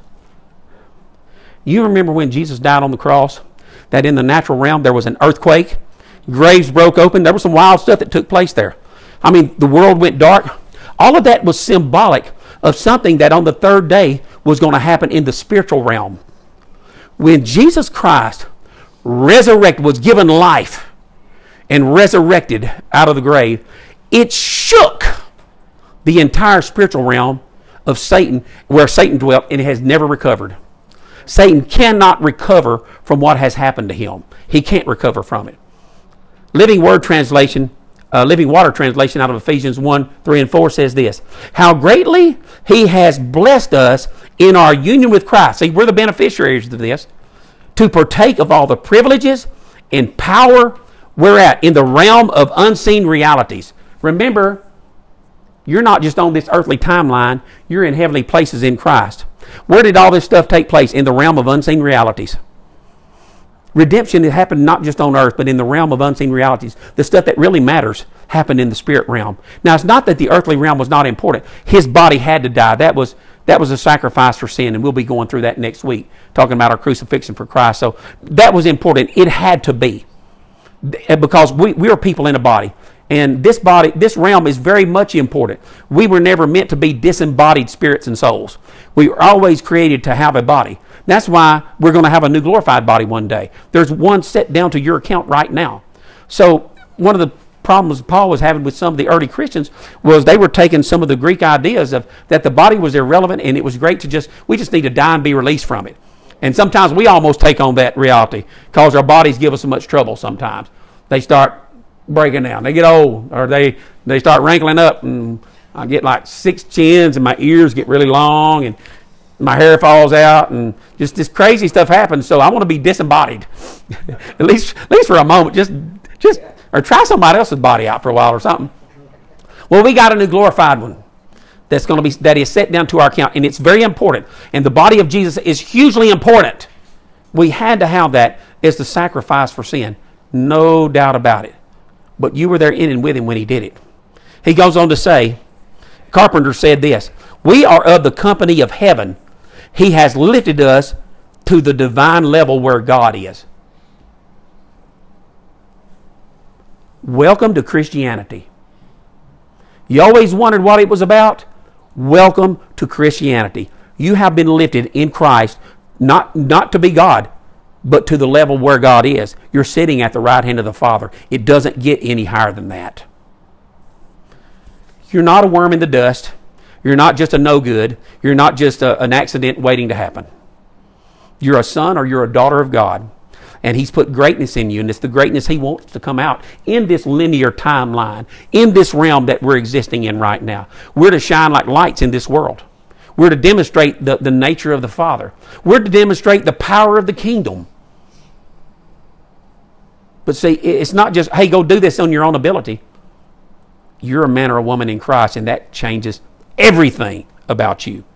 you remember when Jesus died on the cross, that in the natural realm there was an earthquake, graves broke open, there was some wild stuff that took place there. I mean, the world went dark. All of that was symbolic of something that on the third day was going to happen in the spiritual realm. When Jesus Christ resurrected, was given life and resurrected out of the grave, it shook the entire spiritual realm of Satan, where Satan dwelt, and has never recovered. Satan cannot recover from what has happened to him. He can't recover from it. Living Word translation, uh, Living Water translation out of Ephesians one, three, and four says this: how greatly he has blessed us in our union with Christ. See, we're the beneficiaries of this. To partake of all the privileges and power we're at in the realm of unseen realities. Remember, you're not just on this earthly timeline. You're in heavenly places in Christ. Where did all this stuff take place? In the realm of unseen realities. Redemption happened not just on earth, but in the realm of unseen realities. The stuff that really matters happened in the spirit realm. Now, it's not that the earthly realm was not important. His body had to die. That was that was a sacrifice for sin, and we'll be going through that next week, talking about our crucifixion for Christ. So that was important. It had to be. Because we, we are people in a body. And this body, this realm is very much important. We were never meant to be disembodied spirits and souls. We were always created to have a body. That's why we're going to have a new glorified body one day. There's one set down to your account right now. So one of the problems Paul was having with some of the early Christians was they were taking some of the Greek ideas of that the body was irrelevant, and it was great to just, we just need to die and be released from it. And sometimes we almost take on that reality because our bodies give us so much trouble sometimes. They start breaking down. They get old, or they, they start wrinkling up, and I get like six chins, and my ears get really long, and my hair falls out, and just this crazy stuff happens. So I want to be disembodied, at least at least for a moment. Just just or try somebody else's body out for a while or something. Well, we got a new glorified one that's going to be that is set down to our account, and it's very important. And the body of Jesus is hugely important. We had to have that as the sacrifice for sin. No doubt about it. But you were there in and with him when he did it. He goes on to say, Carpenter said this, we are of the company of heaven. He has lifted us to the divine level where God is. Welcome to Christianity. You always wondered what it was about? Welcome to Christianity. You have been lifted in Christ, not, not to be God, but to the level where God is. You're sitting at the right hand of the Father. It doesn't get any higher than that. You're not a worm in the dust. You're not just a no good. You're not just a, an accident waiting to happen. You're a son or you're a daughter of God. And he's put greatness in you, and it's the greatness he wants to come out in this linear timeline, in this realm that we're existing in right now. We're to shine like lights in this world. We're to demonstrate the, the nature of the Father. We're to demonstrate the power of the kingdom. But see, it's not just, hey, go do this on your own ability. You're a man or a woman in Christ, and that changes everything about you.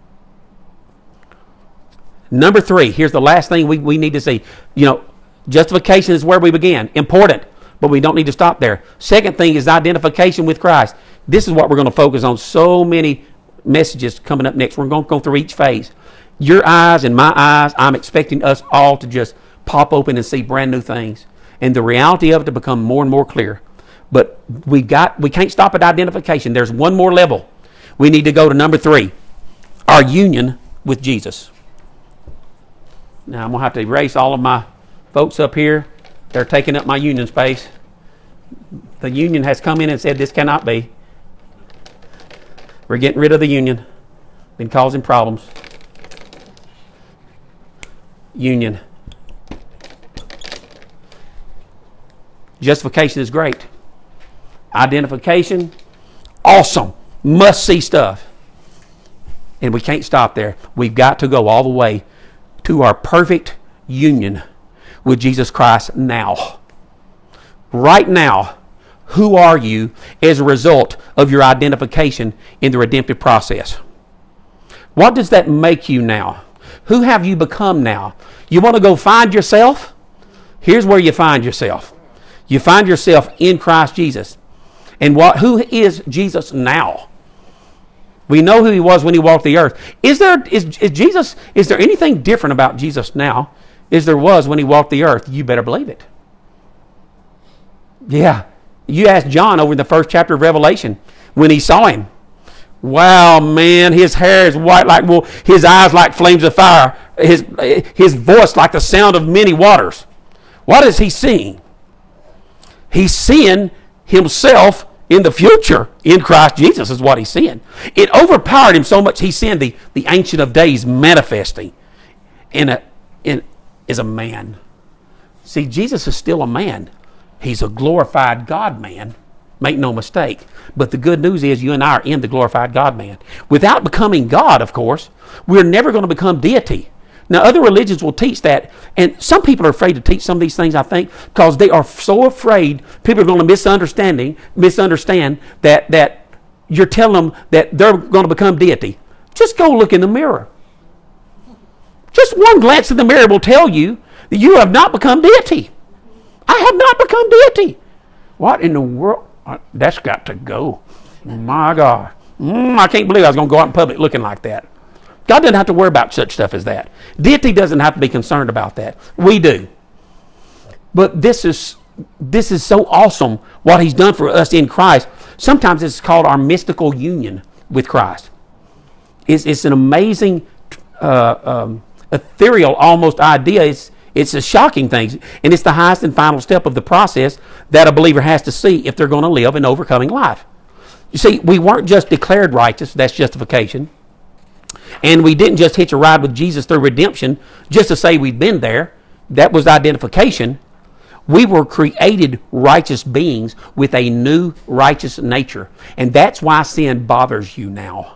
Number three, here's the last thing we, we need to see. You know, justification is where we began. Important, but we don't need to stop there. Second thing is identification with Christ. This is what we're going to focus on. So many messages coming up next. We're going to go through each phase. Your eyes and my eyes, I'm expecting us all to just pop open and see brand new things. And the reality of it to become more and more clear. But we got we can't stop at identification. There's one more level. We need to go to number three. Our union with Jesus. Now I'm going to have to erase all of my folks up here. They're taking up my union space. The union has come in and said this cannot be. We're getting rid of the union. Been causing problems. Union. Justification is great. Identification, awesome. Must see stuff. And we can't stop there. We've got to go all the way to our perfect union with Jesus Christ now. Right now, who are you as a result of your identification in the redemptive process? What does that make you now? Who have you become now? You want to go find yourself? Here's where you find yourself. You find yourself in Christ Jesus. And what? Who is Jesus now? We know who he was when he walked the earth. Is there is, is Jesus? Is there anything different about Jesus now as there was when he walked the earth? You better believe it. Yeah. You asked John over in the first chapter of Revelation when he saw him. Wow, man, his hair is white like wool, his eyes like flames of fire, his his voice like the sound of many waters. What is he seeing? He's seeing himself in the future in Christ Jesus is what he's seeing. It overpowered him so much he's seeing the, the Ancient of Days manifesting in a, in, as a man. See, Jesus is still a man. He's a glorified God-man. Make no mistake. But the good news is you and I are in the glorified God-man. Without becoming God, of course, we're never going to become deity. Now, other religions will teach that, and some people are afraid to teach some of these things, I think, because they are so afraid people are going to misunderstanding, misunderstand that, that you're telling them that they're going to become deity. Just go look in the mirror. Just one glance in the mirror will tell you that you have not become deity. I have not become deity. What in the world? That's got to go. My God. Mm, I can't believe I was going to go out in public looking like that. God doesn't have to worry about such stuff as that. Deity doesn't have to be concerned about that. We do. But this is this is so awesome what he's done for us in Christ. Sometimes it's called our mystical union with Christ. It's, it's an amazing, uh, um, ethereal almost idea. It's, it's a shocking thing. And it's the highest and final step of the process that a believer has to see if they're going to live an overcoming life. You see, we weren't just declared righteous. That's justification. And we didn't just hitch a ride with Jesus through redemption just to say we'd been there. That was identification. We were created righteous beings with a new righteous nature. And that's why sin bothers you now.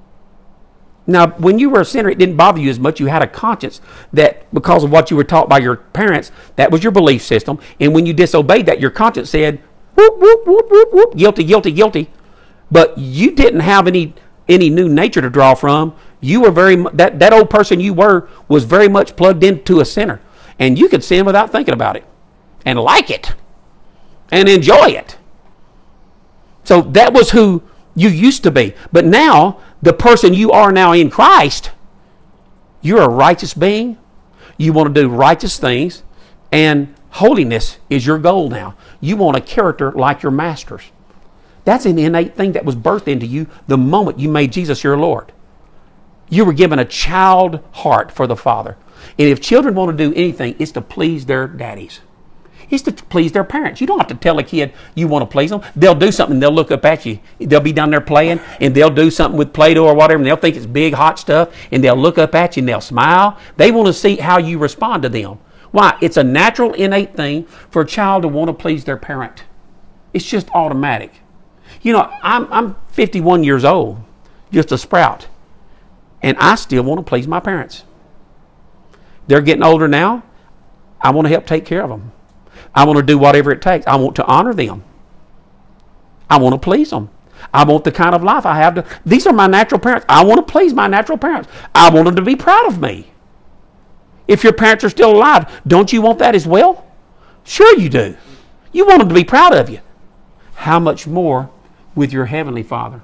Now, when you were a sinner, it didn't bother you as much. You had a conscience that because of what you were taught by your parents, that was your belief system. And when you disobeyed that, your conscience said, whoop, whoop, whoop, whoop, whoop, guilty, guilty, guilty. But you didn't have any, any new nature to draw from. You were very, that, that old person you were was very much plugged into a sinner. And you could sin without thinking about it. And like it. And enjoy it. So that was who you used to be. But now, the person you are now in Christ, you're a righteous being. You want to do righteous things. And holiness is your goal now. You want a character like your master's. That's an innate thing that was birthed into you the moment you made Jesus your Lord. You were given a child heart for the Father. And if children want to do anything, it's to please their daddies. It's to please their parents. You don't have to tell a kid you want to please them. They'll do something and they'll look up at you. They'll be down there playing and they'll do something with Play-Doh or whatever and they'll think it's big, hot stuff and they'll look up at you and they'll smile. They want to see how you respond to them. Why? It's a natural, innate thing for a child to want to please their parent. It's just automatic. You know, I'm, I'm fifty-one years old, just a sprout, and I still want to please my parents. They're getting older now. I want to help take care of them. I want to do whatever it takes. I want to honor them. I want to please them. I want the kind of life I have to. These are my natural parents. I want to please my natural parents. I want them to be proud of me. If your parents are still alive, don't you want that as well? Sure you do. You want them to be proud of you. How much more with your Heavenly Father?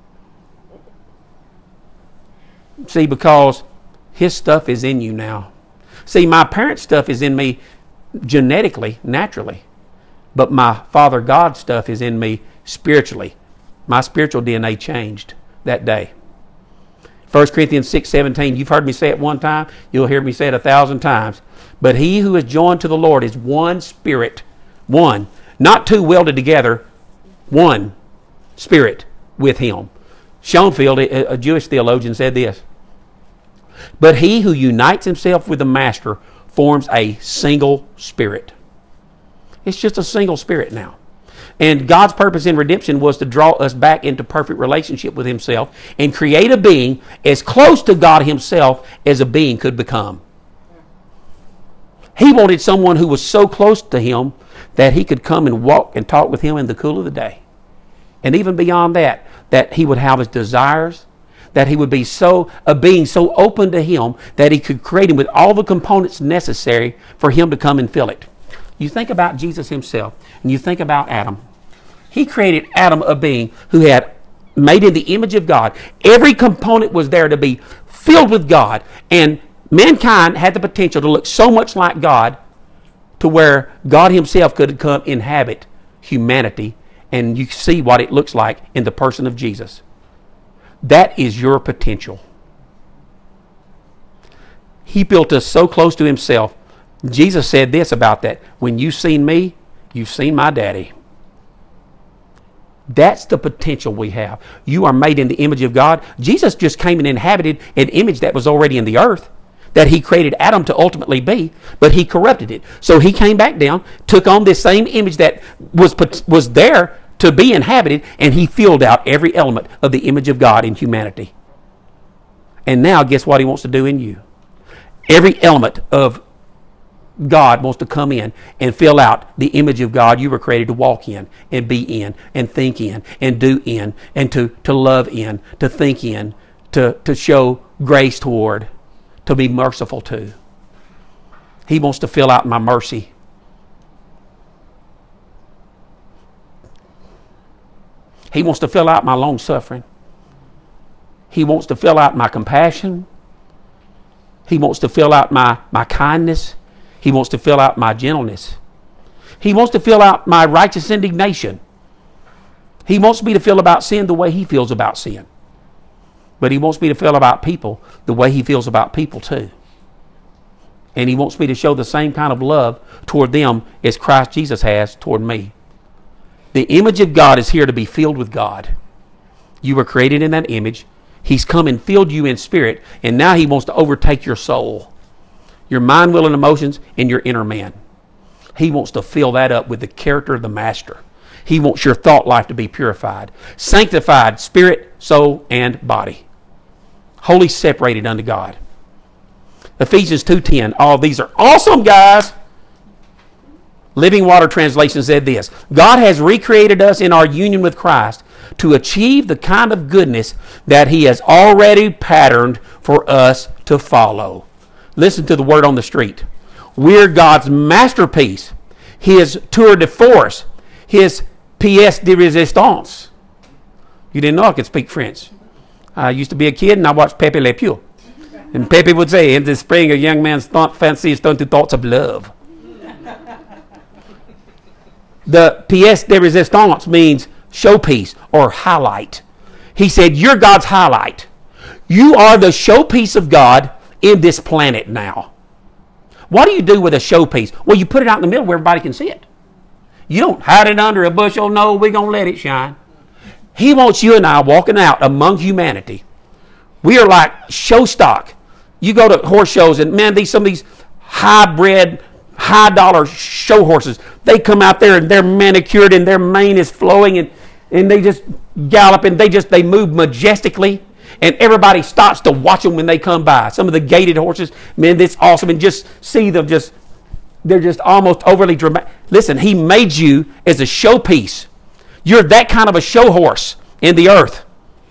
See, because His stuff is in you now. See, my parents' stuff is in me genetically, naturally. But my Father God stuff is in me spiritually. My spiritual D N A changed that day. First Corinthians six seventeen, you've heard me say it one time, you'll hear me say it a thousand times. But he who is joined to the Lord is one spirit. One. Not two welded together. One spirit with Him. Schoenfield, a Jewish theologian, said this. But he who unites himself with the Master forms a single spirit. It's just a single spirit now. And God's purpose in redemption was to draw us back into perfect relationship with Himself and create a being as close to God Himself as a being could become. He wanted someone who was so close to Him that He could come and walk and talk with Him in the cool of the day. And even beyond that, that He would have His desires, that He would be so a being so open to Him that He could create Him with all the components necessary for Him to come and fill it. You think about Jesus Himself, and you think about Adam. He created Adam, a being who had made in the image of God. Every component was there to be filled with God, and mankind had the potential to look so much like God to where God Himself could come inhabit humanity, and you see what it looks like in the person of Jesus. That is your potential. He built us so close to Himself. Jesus said this about that. When you've seen me, you've seen my daddy. That's the potential we have. You are made in the image of God. Jesus just came and inhabited an image that was already in the earth, that He created Adam to ultimately be, but He corrupted it. So He came back down, took on this same image that was, was there to be inhabited, and He filled out every element of the image of God in humanity. And now, guess what He wants to do in you? Every element of God wants to come in and fill out the image of God you were created to walk in and be in and think in and do in and to, to love in, to think in, to, to show grace toward, to be merciful to. He wants to fill out my mercy. He wants to fill out my long suffering. He wants to fill out my compassion. He wants to fill out my, my kindness. He wants to fill out my gentleness. He wants to fill out my righteous indignation. He wants me to feel about sin the way He feels about sin. But He wants me to feel about people the way He feels about people too. And He wants me to show the same kind of love toward them as Christ Jesus has toward me. The image of God is here to be filled with God. You were created in that image. He's come and filled you in spirit, and now He wants to overtake your soul, your mind, will, and emotions, and your inner man. He wants to fill that up with the character of the Master. He wants your thought life to be purified, sanctified, spirit, soul, and body. Wholly separated unto God. Ephesians two ten. All these are awesome, guys. Living Water Translation said this. God has recreated us in our union with Christ to achieve the kind of goodness that he has already patterned for us to follow. Listen to the word on the street. We're God's masterpiece, his tour de force, his pièce de résistance. You didn't know I could speak French. I used to be a kid and I watched Pepe Le Pew. And Pepe would say, in the spring a young man's thought, fancy is turned to thoughts of love. The pièce de résistance means showpiece or highlight. He said, you're God's highlight. You are the showpiece of God in this planet now. What do you do with a showpiece? Well, you put it out in the middle where everybody can see it. You don't hide it under a bushel. No, we're going to let it shine. He wants you and I walking out among humanity. We are like show stock. You go to horse shows and man, these some of these high-bred, high-dollar show horses, they come out there and they're manicured and their mane is flowing and, and they just gallop and they just they move majestically and everybody stops to watch them when they come by. Some of the gaited horses, man, that's awesome. And just see them just, they're just almost overly dramatic. Listen, he made you as a showpiece. You're that kind of a show horse in the earth.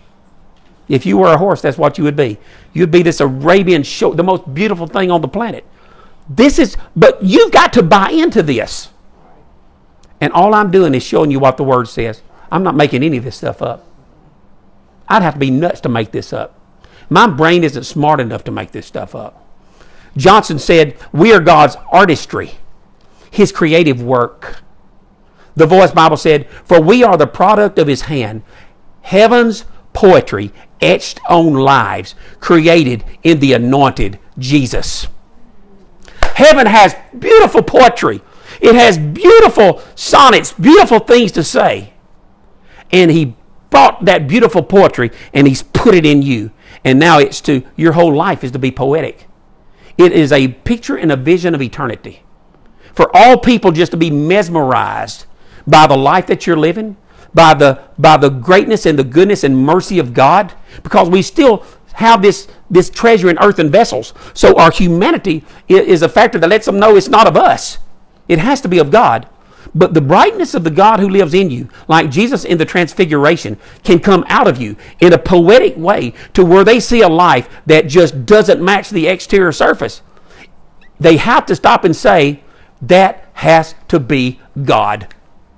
If you were a horse, that's what you would be. You'd be this Arabian show, the most beautiful thing on the planet. This is, but you've got to buy into this. And all I'm doing is showing you what the Word says. I'm not making any of this stuff up. I'd have to be nuts to make this up. My brain isn't smart enough to make this stuff up. Johnson said, we are God's artistry, his creative work. The Voice Bible said, for we are the product of his hand, heaven's poetry etched on lives, created in the anointed Jesus. Heaven has beautiful poetry. It has beautiful sonnets, beautiful things to say. And he brought that beautiful poetry and he's put it in you. And now it's to, your whole life is to be poetic. It is a picture and a vision of eternity. For all people just to be mesmerized by the life that you're living, by the by the greatness and the goodness and mercy of God, because we still have this, this treasure in earthen vessels. So our humanity is a factor that lets them know it's not of us. It has to be of God. But the brightness of the God who lives in you, like Jesus in the Transfiguration, can come out of you in a poetic way to where they see a life that just doesn't match the exterior surface. They have to stop and say, that has to be God.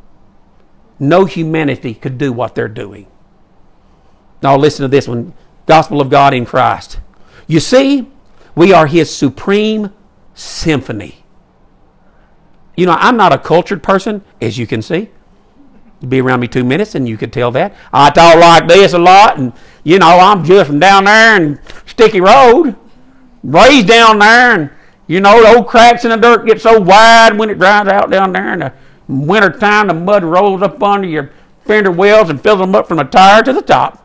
No humanity could do what they're doing. Now listen to this one. Gospel of God in Christ. You see, we are his supreme symphony. You know, I'm not a cultured person, as you can see. You'd be around me two minutes and you could tell that. I talk like this a lot and, you know, I'm just from down there in Sticky Road. Raised down there and, you know, the old cracks in the dirt get so wide when it dries out down there in the winter time, the mud rolls up under your fender wells and fills them up from the tire to the top.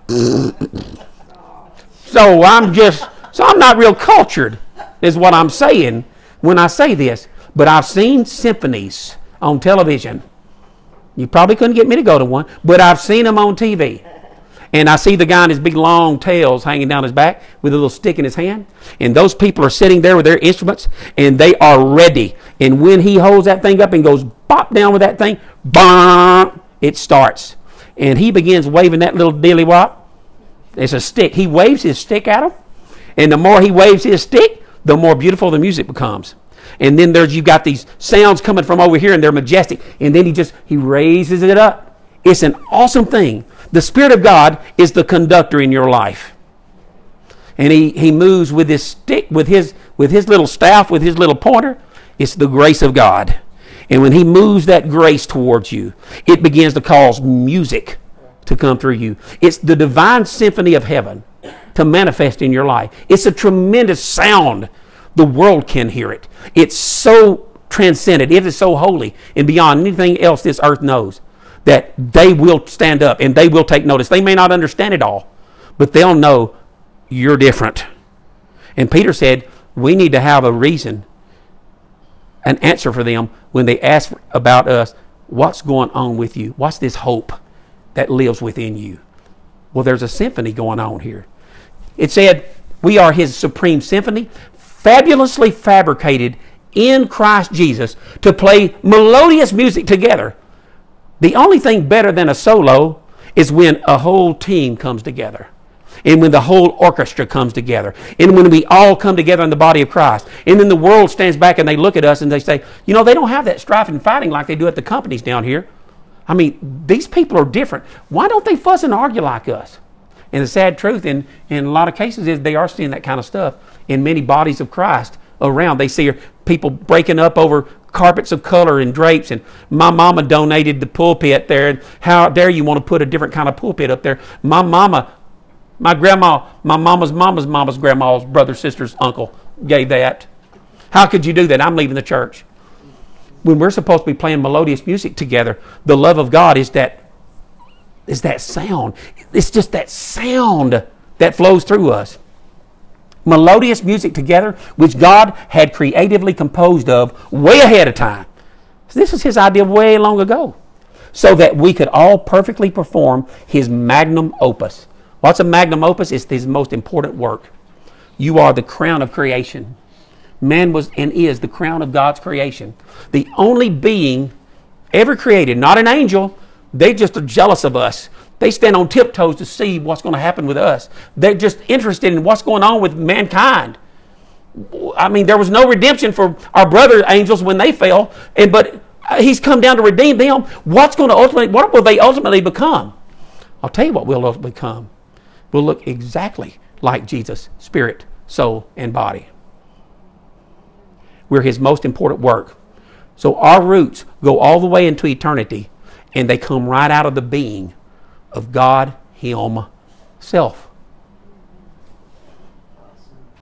So I'm just, so I'm not real cultured, is what I'm saying when I say this. But I've seen symphonies on television. You probably couldn't get me to go to one, but I've seen them on T V. And I see the guy in his big long tails hanging down his back with a little stick in his hand. And those people are sitting there with their instruments and they are ready. And when he holds that thing up and goes bop down with that thing, bam, it starts. And he begins waving that little dilly wop. It's a stick. He waves his stick at him. And the more he waves his stick, the more beautiful the music becomes. And then there's, you've got these sounds coming from over here and they're majestic. And then he just, he raises it up. It's an awesome thing. The Spirit of God is the conductor in your life. And he, he moves with his stick, with his, with his little staff, with his little pointer. It's the grace of God. And when he moves that grace towards you, it begins to cause music to come through you. It's the divine symphony of heaven to manifest in your life. It's a tremendous sound. The world can hear it. It's so transcendent. It is so holy and beyond anything else this earth knows that they will stand up and they will take notice. They may not understand it all, but they'll know you're different. And Peter said, we need to have a reason, an answer for them when they ask about us, what's going on with you? What's this hope that lives within you? Well, there's a symphony going on here. It said, we are his supreme symphony, fabulously fabricated in Christ Jesus to play melodious music together. The only thing better than a solo is when a whole team comes together. And when the whole orchestra comes together. And when we all come together in the body of Christ. And then the world stands back and they look at us and they say, you know, they don't have that strife and fighting like they do at the companies down here. I mean, these people are different. Why don't they fuss and argue like us? And the sad truth in, in a lot of cases is they are seeing that kind of stuff in many bodies of Christ around. They see people breaking up over carpets of color and drapes, and my mama donated the pulpit there, and how dare you want to put a different kind of pulpit up there? My mama, my grandma, my mama's mama's mama's grandma's brother, sister's uncle gave that. How could you do that? I'm leaving the church. When we're supposed to be playing melodious music together, the love of God is that is that sound. It's just that sound that flows through us. Melodious music together, which God had creatively composed of way ahead of time. This is His idea way long ago. So that we could all perfectly perform His magnum opus. What's a magnum opus? It's His most important work. You are the crown of creation. Man was and is the crown of God's creation. The only being ever created, not an angel. They just are jealous of us. They stand on tiptoes to see what's going to happen with us. They're just interested in what's going on with mankind. I mean, there was no redemption for our brother angels when they fell, and but He's come down to redeem them. What's going to ultimately, what will they ultimately become? I'll tell you what we'll ultimately become. We'll look exactly like Jesus, spirit, soul, and body. We're His most important work. So our roots go all the way into eternity, and they come right out of the being of God Himself.